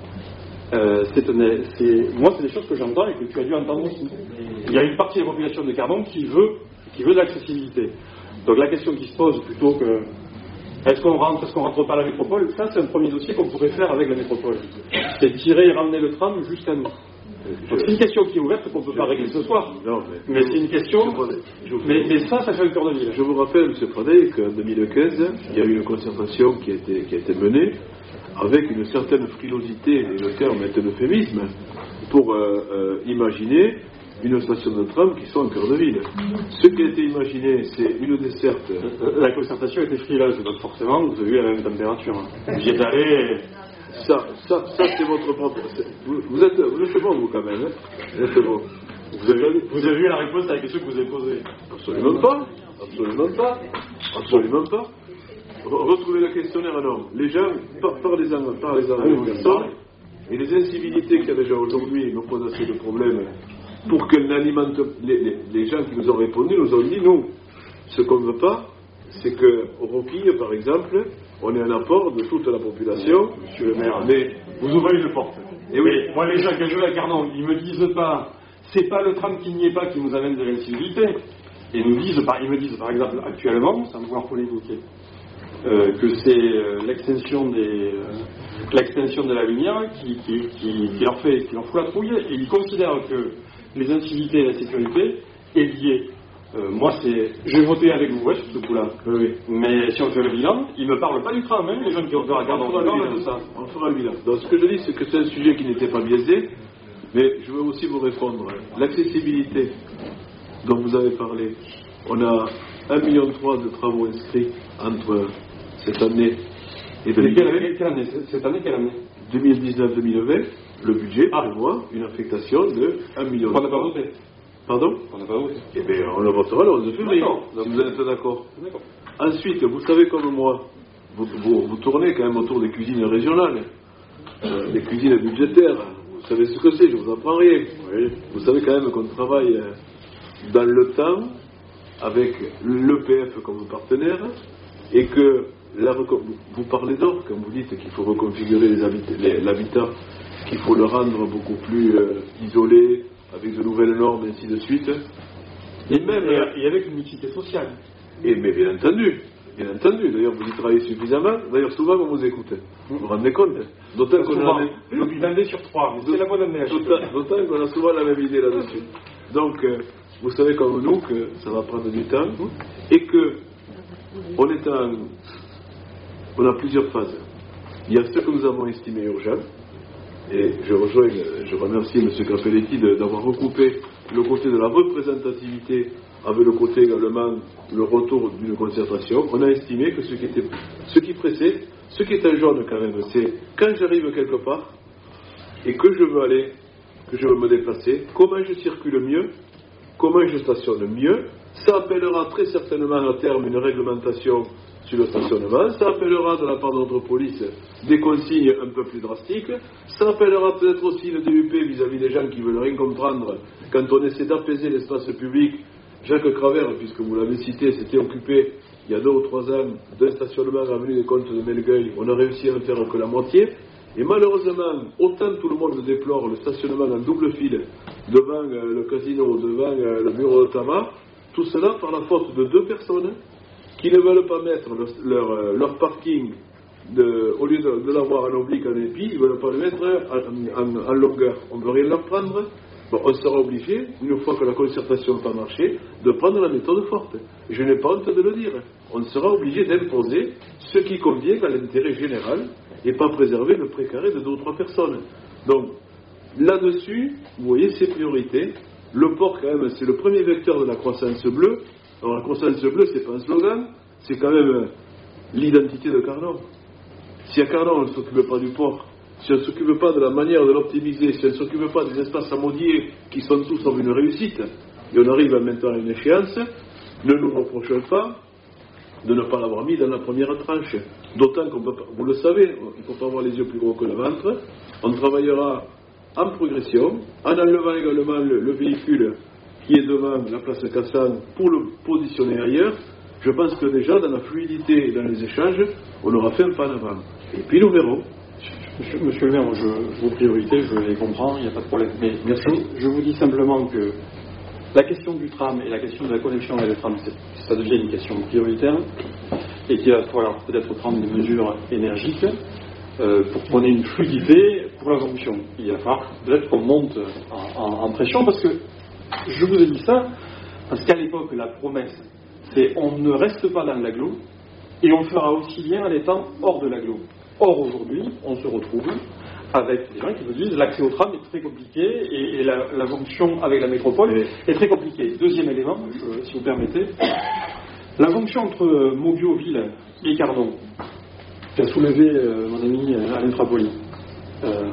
Euh, c'est, un, c'est, moi, c'est des choses que j'entends et que tu as dû entendre aussi. Il y a une partie de la population de Carnon qui veut, qui veut de l'accessibilité. Donc la question qui se pose, plutôt que est-ce qu'on rentre, est-ce qu'on rentre pas à la métropole, ça c'est un premier dossier qu'on pourrait faire avec la métropole. C'est tirer et ramener le tram jusqu'à nous. Donc c'est une question qui est ouverte qu'on ne peut pas régler ce soir. Non, mais, mais c'est une question. Je, je, mais, mais ça, ça fait le cœur de ville. Je vous rappelle, M. Fradet, qu'en deux mille quinze, il y a eu une concertation qui a été, qui a été menée avec une certaine frilosité, et le terme est un euphémisme, pour euh, euh, imaginer une station de tram qui soit en cœur de ville. Ce qui a été imaginé, c'est une desserte. La concertation était frileuse, donc forcément, vous avez eu la même température. J'y êtes allé. Ça, ça, ça c'est votre propre. Vous, vous êtes, vous êtes bon, vous, quand même. Hein, vous êtes bon. Vous avez, vous avez eu la réponse à la question que vous avez posée. Absolument pas. Absolument pas. Absolument pas. Retrouvez le questionnaire, non. Les gens, par, par les ans, par les ans, les personnes, et les incivilités qu'il y a déjà aujourd'hui nous posent assez de problèmes pour qu'elles n'alimentent. Les, les, les gens qui nous ont répondu nous ont dit nous, ce qu'on ne veut pas, c'est qu'au Roquille, par exemple, on ait un apport de toute la population. Monsieur le maire, mais vous ouvrez une porte. Et oui, moi, les gens que je à Carnon, ils me disent pas, c'est pas le tram qui n'y est pas qui nous amène de l'incivilité. Et nous disent, ils me disent, par exemple, actuellement, sans vouloir polémiquer, Euh, que c'est euh, l'extension, des, euh, l'extension de la lumière qui, qui, qui, qui, leur fait, qui leur fout la trouille, et ils considèrent que les incivilités et la sécurité est liée. Euh, moi, c'est, j'ai voté avec vous ouais, sur ce coup-là, oui. Mais si on fait le bilan, ils ne me parlent pas du tram, même les gens qui ont fait la garde, on fera de ça. On fera le bilan. Donc ce que je dis, c'est que c'est un sujet qui n'était pas biaisé, mais je veux aussi vous répondre. L'accessibilité dont vous avez parlé, on a un virgule trois million de travaux inscrits entre cette année et deux mille vingt. Quelle année Cette année, quelle année deux mille dix-neuf deux mille vingt, le budget prévoit une affectation de un million. On n'a pas voté. Pardon On n'a pas voté. Eh bien, on le votera le onze février. Donc vous êtes d'accord. D'accord. Ensuite, vous savez comme moi vous, vous, vous tournez quand même autour des cuisines régionales, euh, des cuisines budgétaires. Vous savez ce que c'est, je vous apprends rien. Oui. Vous savez quand même qu'on travaille dans le temps avec l'E P F comme partenaire et que la, vous parlez d'or quand vous dites qu'il faut reconfigurer l'habitat, qu'il faut le rendre beaucoup plus euh, isolé, avec de nouvelles normes, et ainsi de suite. Et même et, et avec une mixité sociale. Et mais bien entendu, bien entendu. D'ailleurs, vous y travaillez suffisamment. D'ailleurs, souvent, vous vous écoutez. Vous vous rendez compte? D'autant qu'on a une année sur trois. C'est la bonne année. D'autant qu'on a souvent la même idée là-dessus. Donc, euh, vous savez comme nous que ça va prendre du temps et que on est en, on a plusieurs phases. Il y a ce que nous avons estimé urgent. Et je rejoins, je remercie M. Capelletti d'avoir recoupé le côté de la représentativité avec le côté également le retour d'une concertation. On a estimé que ce qui, était, ce qui pressait, ce qui est en jaune quand même, c'est quand j'arrive quelque part et que je veux aller, que je veux me déplacer, comment je circule mieux, comment je stationne mieux. Ça appellera très certainement à terme une réglementation sur le stationnement, ça appellera de la part de notre police des consignes un peu plus drastiques, ça appellera peut-être aussi le D U P vis-à-vis des gens qui veulent rien comprendre quand on essaie d'apaiser l'espace public. Jacques Cravert, puisque vous l'avez cité, s'était occupé il y a deux ou trois ans d'un stationnement avenue des Comtes de Melgueil. On a réussi à en faire que la moitié. Et malheureusement, autant tout le monde déplore le stationnement en double file devant euh, le casino, devant euh, le bureau de tabac, tout cela par la faute de deux personnes qui ne veulent pas mettre leur, leur, euh, leur parking, de, au lieu de, de l'avoir en oblique, en épi, ils ne veulent pas le mettre en, en, en longueur. On ne veut rien leur prendre. Bon, on sera obligé, une fois que la concertation n'a pas marché, de prendre la méthode forte. Je n'ai pas honte de le dire. On sera obligé d'imposer ce qui convient à l'intérêt général et pas préserver le précaré de deux ou trois personnes. Donc, là-dessus, vous voyez ces priorités. Le port, quand même, c'est le premier vecteur de la croissance bleue. Alors, la croissance bleue, c'est pas un slogan, c'est quand même l'identité de Carnon. Si à Carnon, on ne s'occupe pas du port, si on ne s'occupe pas de la manière de l'optimiser, si on ne s'occupe pas des espaces amodiés qui sont tous en une réussite, et on arrive maintenant à une échéance, ne nous reprochons pas de ne pas l'avoir mis dans la première tranche. D'autant qu'on peut pas, vous le savez, il ne faut pas avoir les yeux plus gros que le ventre. On travaillera en progression, en enlevant également le, le véhicule qui est devant la place Cassan pour le positionner ailleurs. Je pense que déjà, dans la fluidité et dans les échanges, on aura fait un pas en avant. Et puis nous verrons. Monsieur, monsieur le maire, je, vos priorités, je les comprends, il n'y a pas de problème. Mais je, je vous dis simplement que la question du tram et la question de la connexion avec le tram, ça devient une question prioritaire et qu'il va falloir peut-être prendre des mesures énergiques euh, pour qu'on ait une fluidité pour la jonction. Il va falloir peut-être qu'on monte en, en, en pression parce que je vous ai dit ça parce qu'à l'époque, la promesse, c'est on ne reste pas dans l'agglo et on fera aussi bien en étant hors de l'agglo. Or, aujourd'hui, on se retrouve avec des gens qui nous disent l'accès au tram est très compliqué et, et la, la jonction avec la métropole oui. est très compliquée. Deuxième élément, je, si vous permettez, la jonction entre Maubioville et Carnon, qui a soulevé euh, mon ami Alain Trapoli. Euh,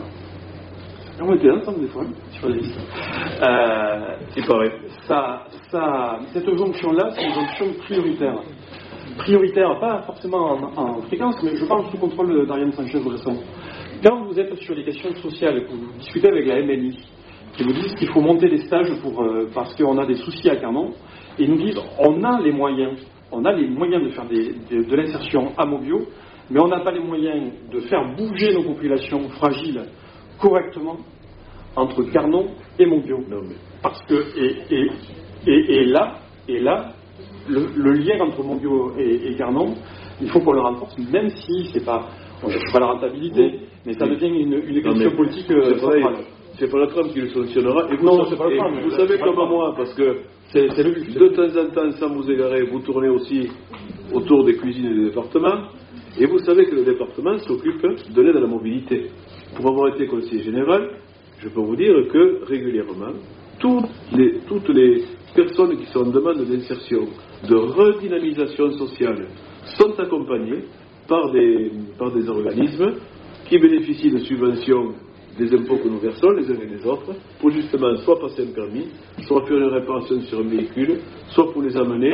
on était ensemble des fois sur les listes. Euh, Il paraît. Ça, ça, cette jonction-là, c'est une jonction prioritaire. Prioritaire, pas forcément en, en fréquence, mais je parle sous contrôle d'Ariane Sanchez-Bresson. Quand vous êtes sur les questions sociales, que vous discutez avec la M N I, qui vous disent qu'il faut monter des stages pour, euh, parce qu'on a des soucis à Carnon, et ils nous disent on a les moyens, on a les moyens de faire des, de, de l'insertion à Mobio, mais on n'a pas les moyens de faire bouger nos populations fragiles correctement entre Carnon et Mobio. Parce que, et, et, et, et là, et là, Le, le lien entre Mobio et, et Carnon, il faut qu'on le renforce, même si c'est pas, on ne cherche pas la rentabilité, oui. mais ça devient une, une question non, politique euh, centrale. C'est pas la trame qui le solutionnera. Et vous, non, c'est pas la trame. Vous savez comme moi, parce que c'est, c'est le, de temps en temps, sans vous égarer, vous tournez aussi autour des cuisines et des départements, et vous savez que le département s'occupe de l'aide à la mobilité. Pour avoir été conseiller général, je peux vous dire que régulièrement, toutes les, toutes les personnes qui sont en demande d'insertion, de redynamisation sociale, sont accompagnées par des, par des organismes qui bénéficient de subventions des impôts que nous versons les uns et les autres, pour justement soit passer un permis, soit faire une réparation sur un véhicule, soit pour les amener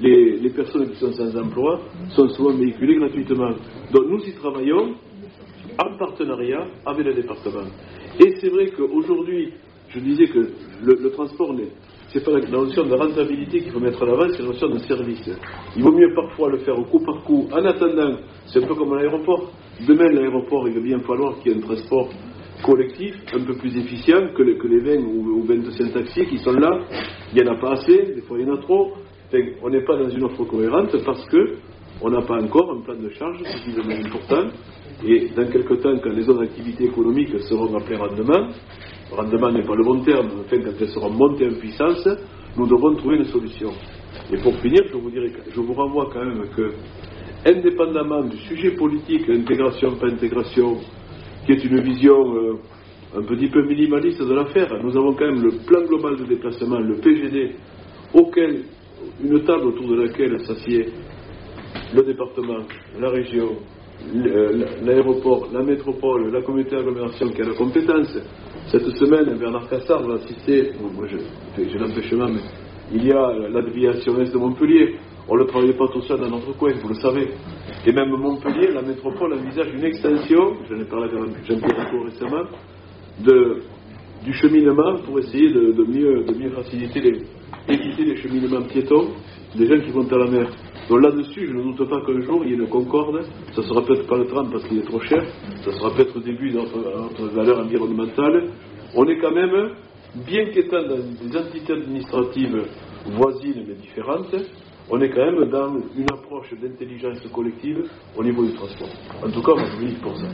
les, les personnes qui sont sans emploi sont souvent véhiculées gratuitement. Donc nous y travaillons en partenariat avec le département. Et c'est vrai qu'aujourd'hui, je disais que le, le transport, c'est pas la notion de rentabilité qu'il faut mettre à l'avant, c'est la notion de service. Il vaut mieux parfois le faire au coup par coup. En attendant, c'est un peu comme l'aéroport. Demain, l'aéroport, il va bien falloir qu'il y ait un transport collectif un peu plus efficient que les, que les vingt ou, ou vingt-cinq taxis qui sont là. Il n'y en a pas assez, des fois il y en a trop. Enfin, on n'est pas dans une offre cohérente parce que on n'a pas encore un plan de charge suffisamment important. Et dans quelques temps, quand les autres activités économiques seront à plein rendement, rendement n'est pas le bon terme, enfin quand elles seront montées en puissance, nous devrons trouver une solution. Et pour finir, je vous, dirais, je vous renvoie quand même que, indépendamment du sujet politique, intégration, pas intégration, qui est une vision euh, un petit peu minimaliste de l'affaire, nous avons quand même le plan global de déplacement, le P G D, auquel, une table autour de laquelle s'assied le département, la région, l'aéroport, la métropole, la communauté d'agglomération qui a la compétence. Cette semaine, Bernard Cassard va assister, bon, moi j'ai, j'ai l'empêchement, mais il y a la déviation est de Montpellier. On ne le travaille pas tout seul dans notre coin, vous le savez. Et même Montpellier, la métropole envisage une extension, j'en ai parlé avec Jean-Pierre Rico récemment, de, du cheminement pour essayer de, de, mieux, de mieux faciliter les, éviter les cheminements piétons des gens qui vont à la mer. Donc là-dessus, je ne doute pas qu'un jour, il y ait une concorde. Ça sera peut-être pas le tram parce qu'il est trop cher. Ça sera peut-être au début de notre, notre valeur environnementale. On est quand même, bien qu'étant dans des entités administratives voisines mais différentes, on est quand même dans une approche d'intelligence collective au niveau du transport. En tout cas, moi je milite pour ça.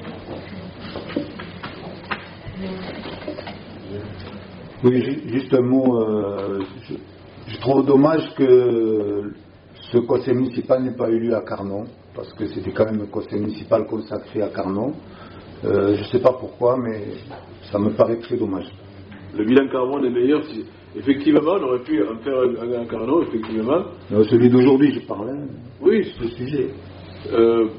Oui, juste un mot. Euh, je, je trouve dommage que ce conseil municipal n'ait pas eu lieu à Carnon, parce que c'était quand même un conseil municipal consacré à Carnon. Euh, je ne sais pas pourquoi, mais ça me paraît très dommage. Le bilan carbone est meilleur si, effectivement, on aurait pu en faire un à Carnon, effectivement. Non, celui d'aujourd'hui, je parlais. Oui, c'est le sujet. Euh,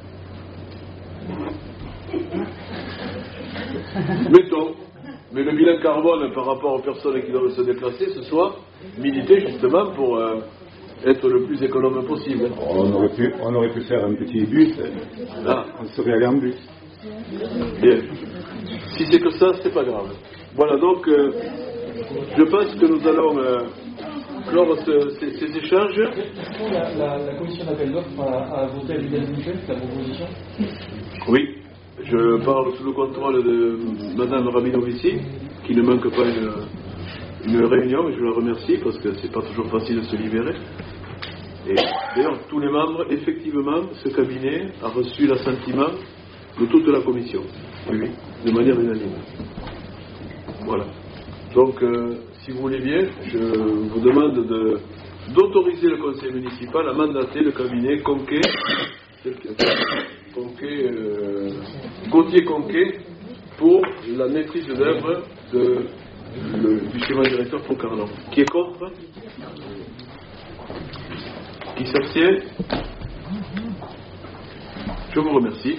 mettons, mais le bilan carbone par rapport aux personnes qui doivent se déplacer ce soir, militer justement pour euh, être le plus économe possible. On aurait pu, on aurait pu faire un petit bus, ah. On serait allé en bus. Bien. Si c'est que ça, c'est pas grave. Voilà, donc euh, je pense que nous allons euh, clore ce, ces, ces échanges. La, la, la commission d'appel d'offres a, a voté à l'unanimité la proposition. Oui, je parle sous le contrôle de Madame Rabinovici, qui ne manque pas une, une réunion, et je la remercie parce que c'est pas toujours facile de se libérer. Et d'ailleurs, tous les membres, effectivement, ce cabinet a reçu l'assentiment de toute la commission, oui, oui, de manière unanime. Voilà. Donc, euh, si vous voulez bien, je vous demande de, d'autoriser le conseil municipal à mandater le cabinet Conquet, Conquet euh, Gauthier-Conquet, pour la maîtrise d'œuvre de, le, du schéma directeur pour Carnon. Qui est contre? Qui s'abstient? Je vous remercie.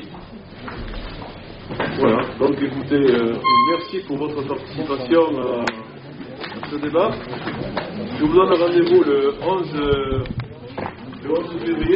Voilà, donc écoutez, euh, merci pour votre participation à, à ce débat. Je vous donne rendez-vous le onze, euh, le onze février.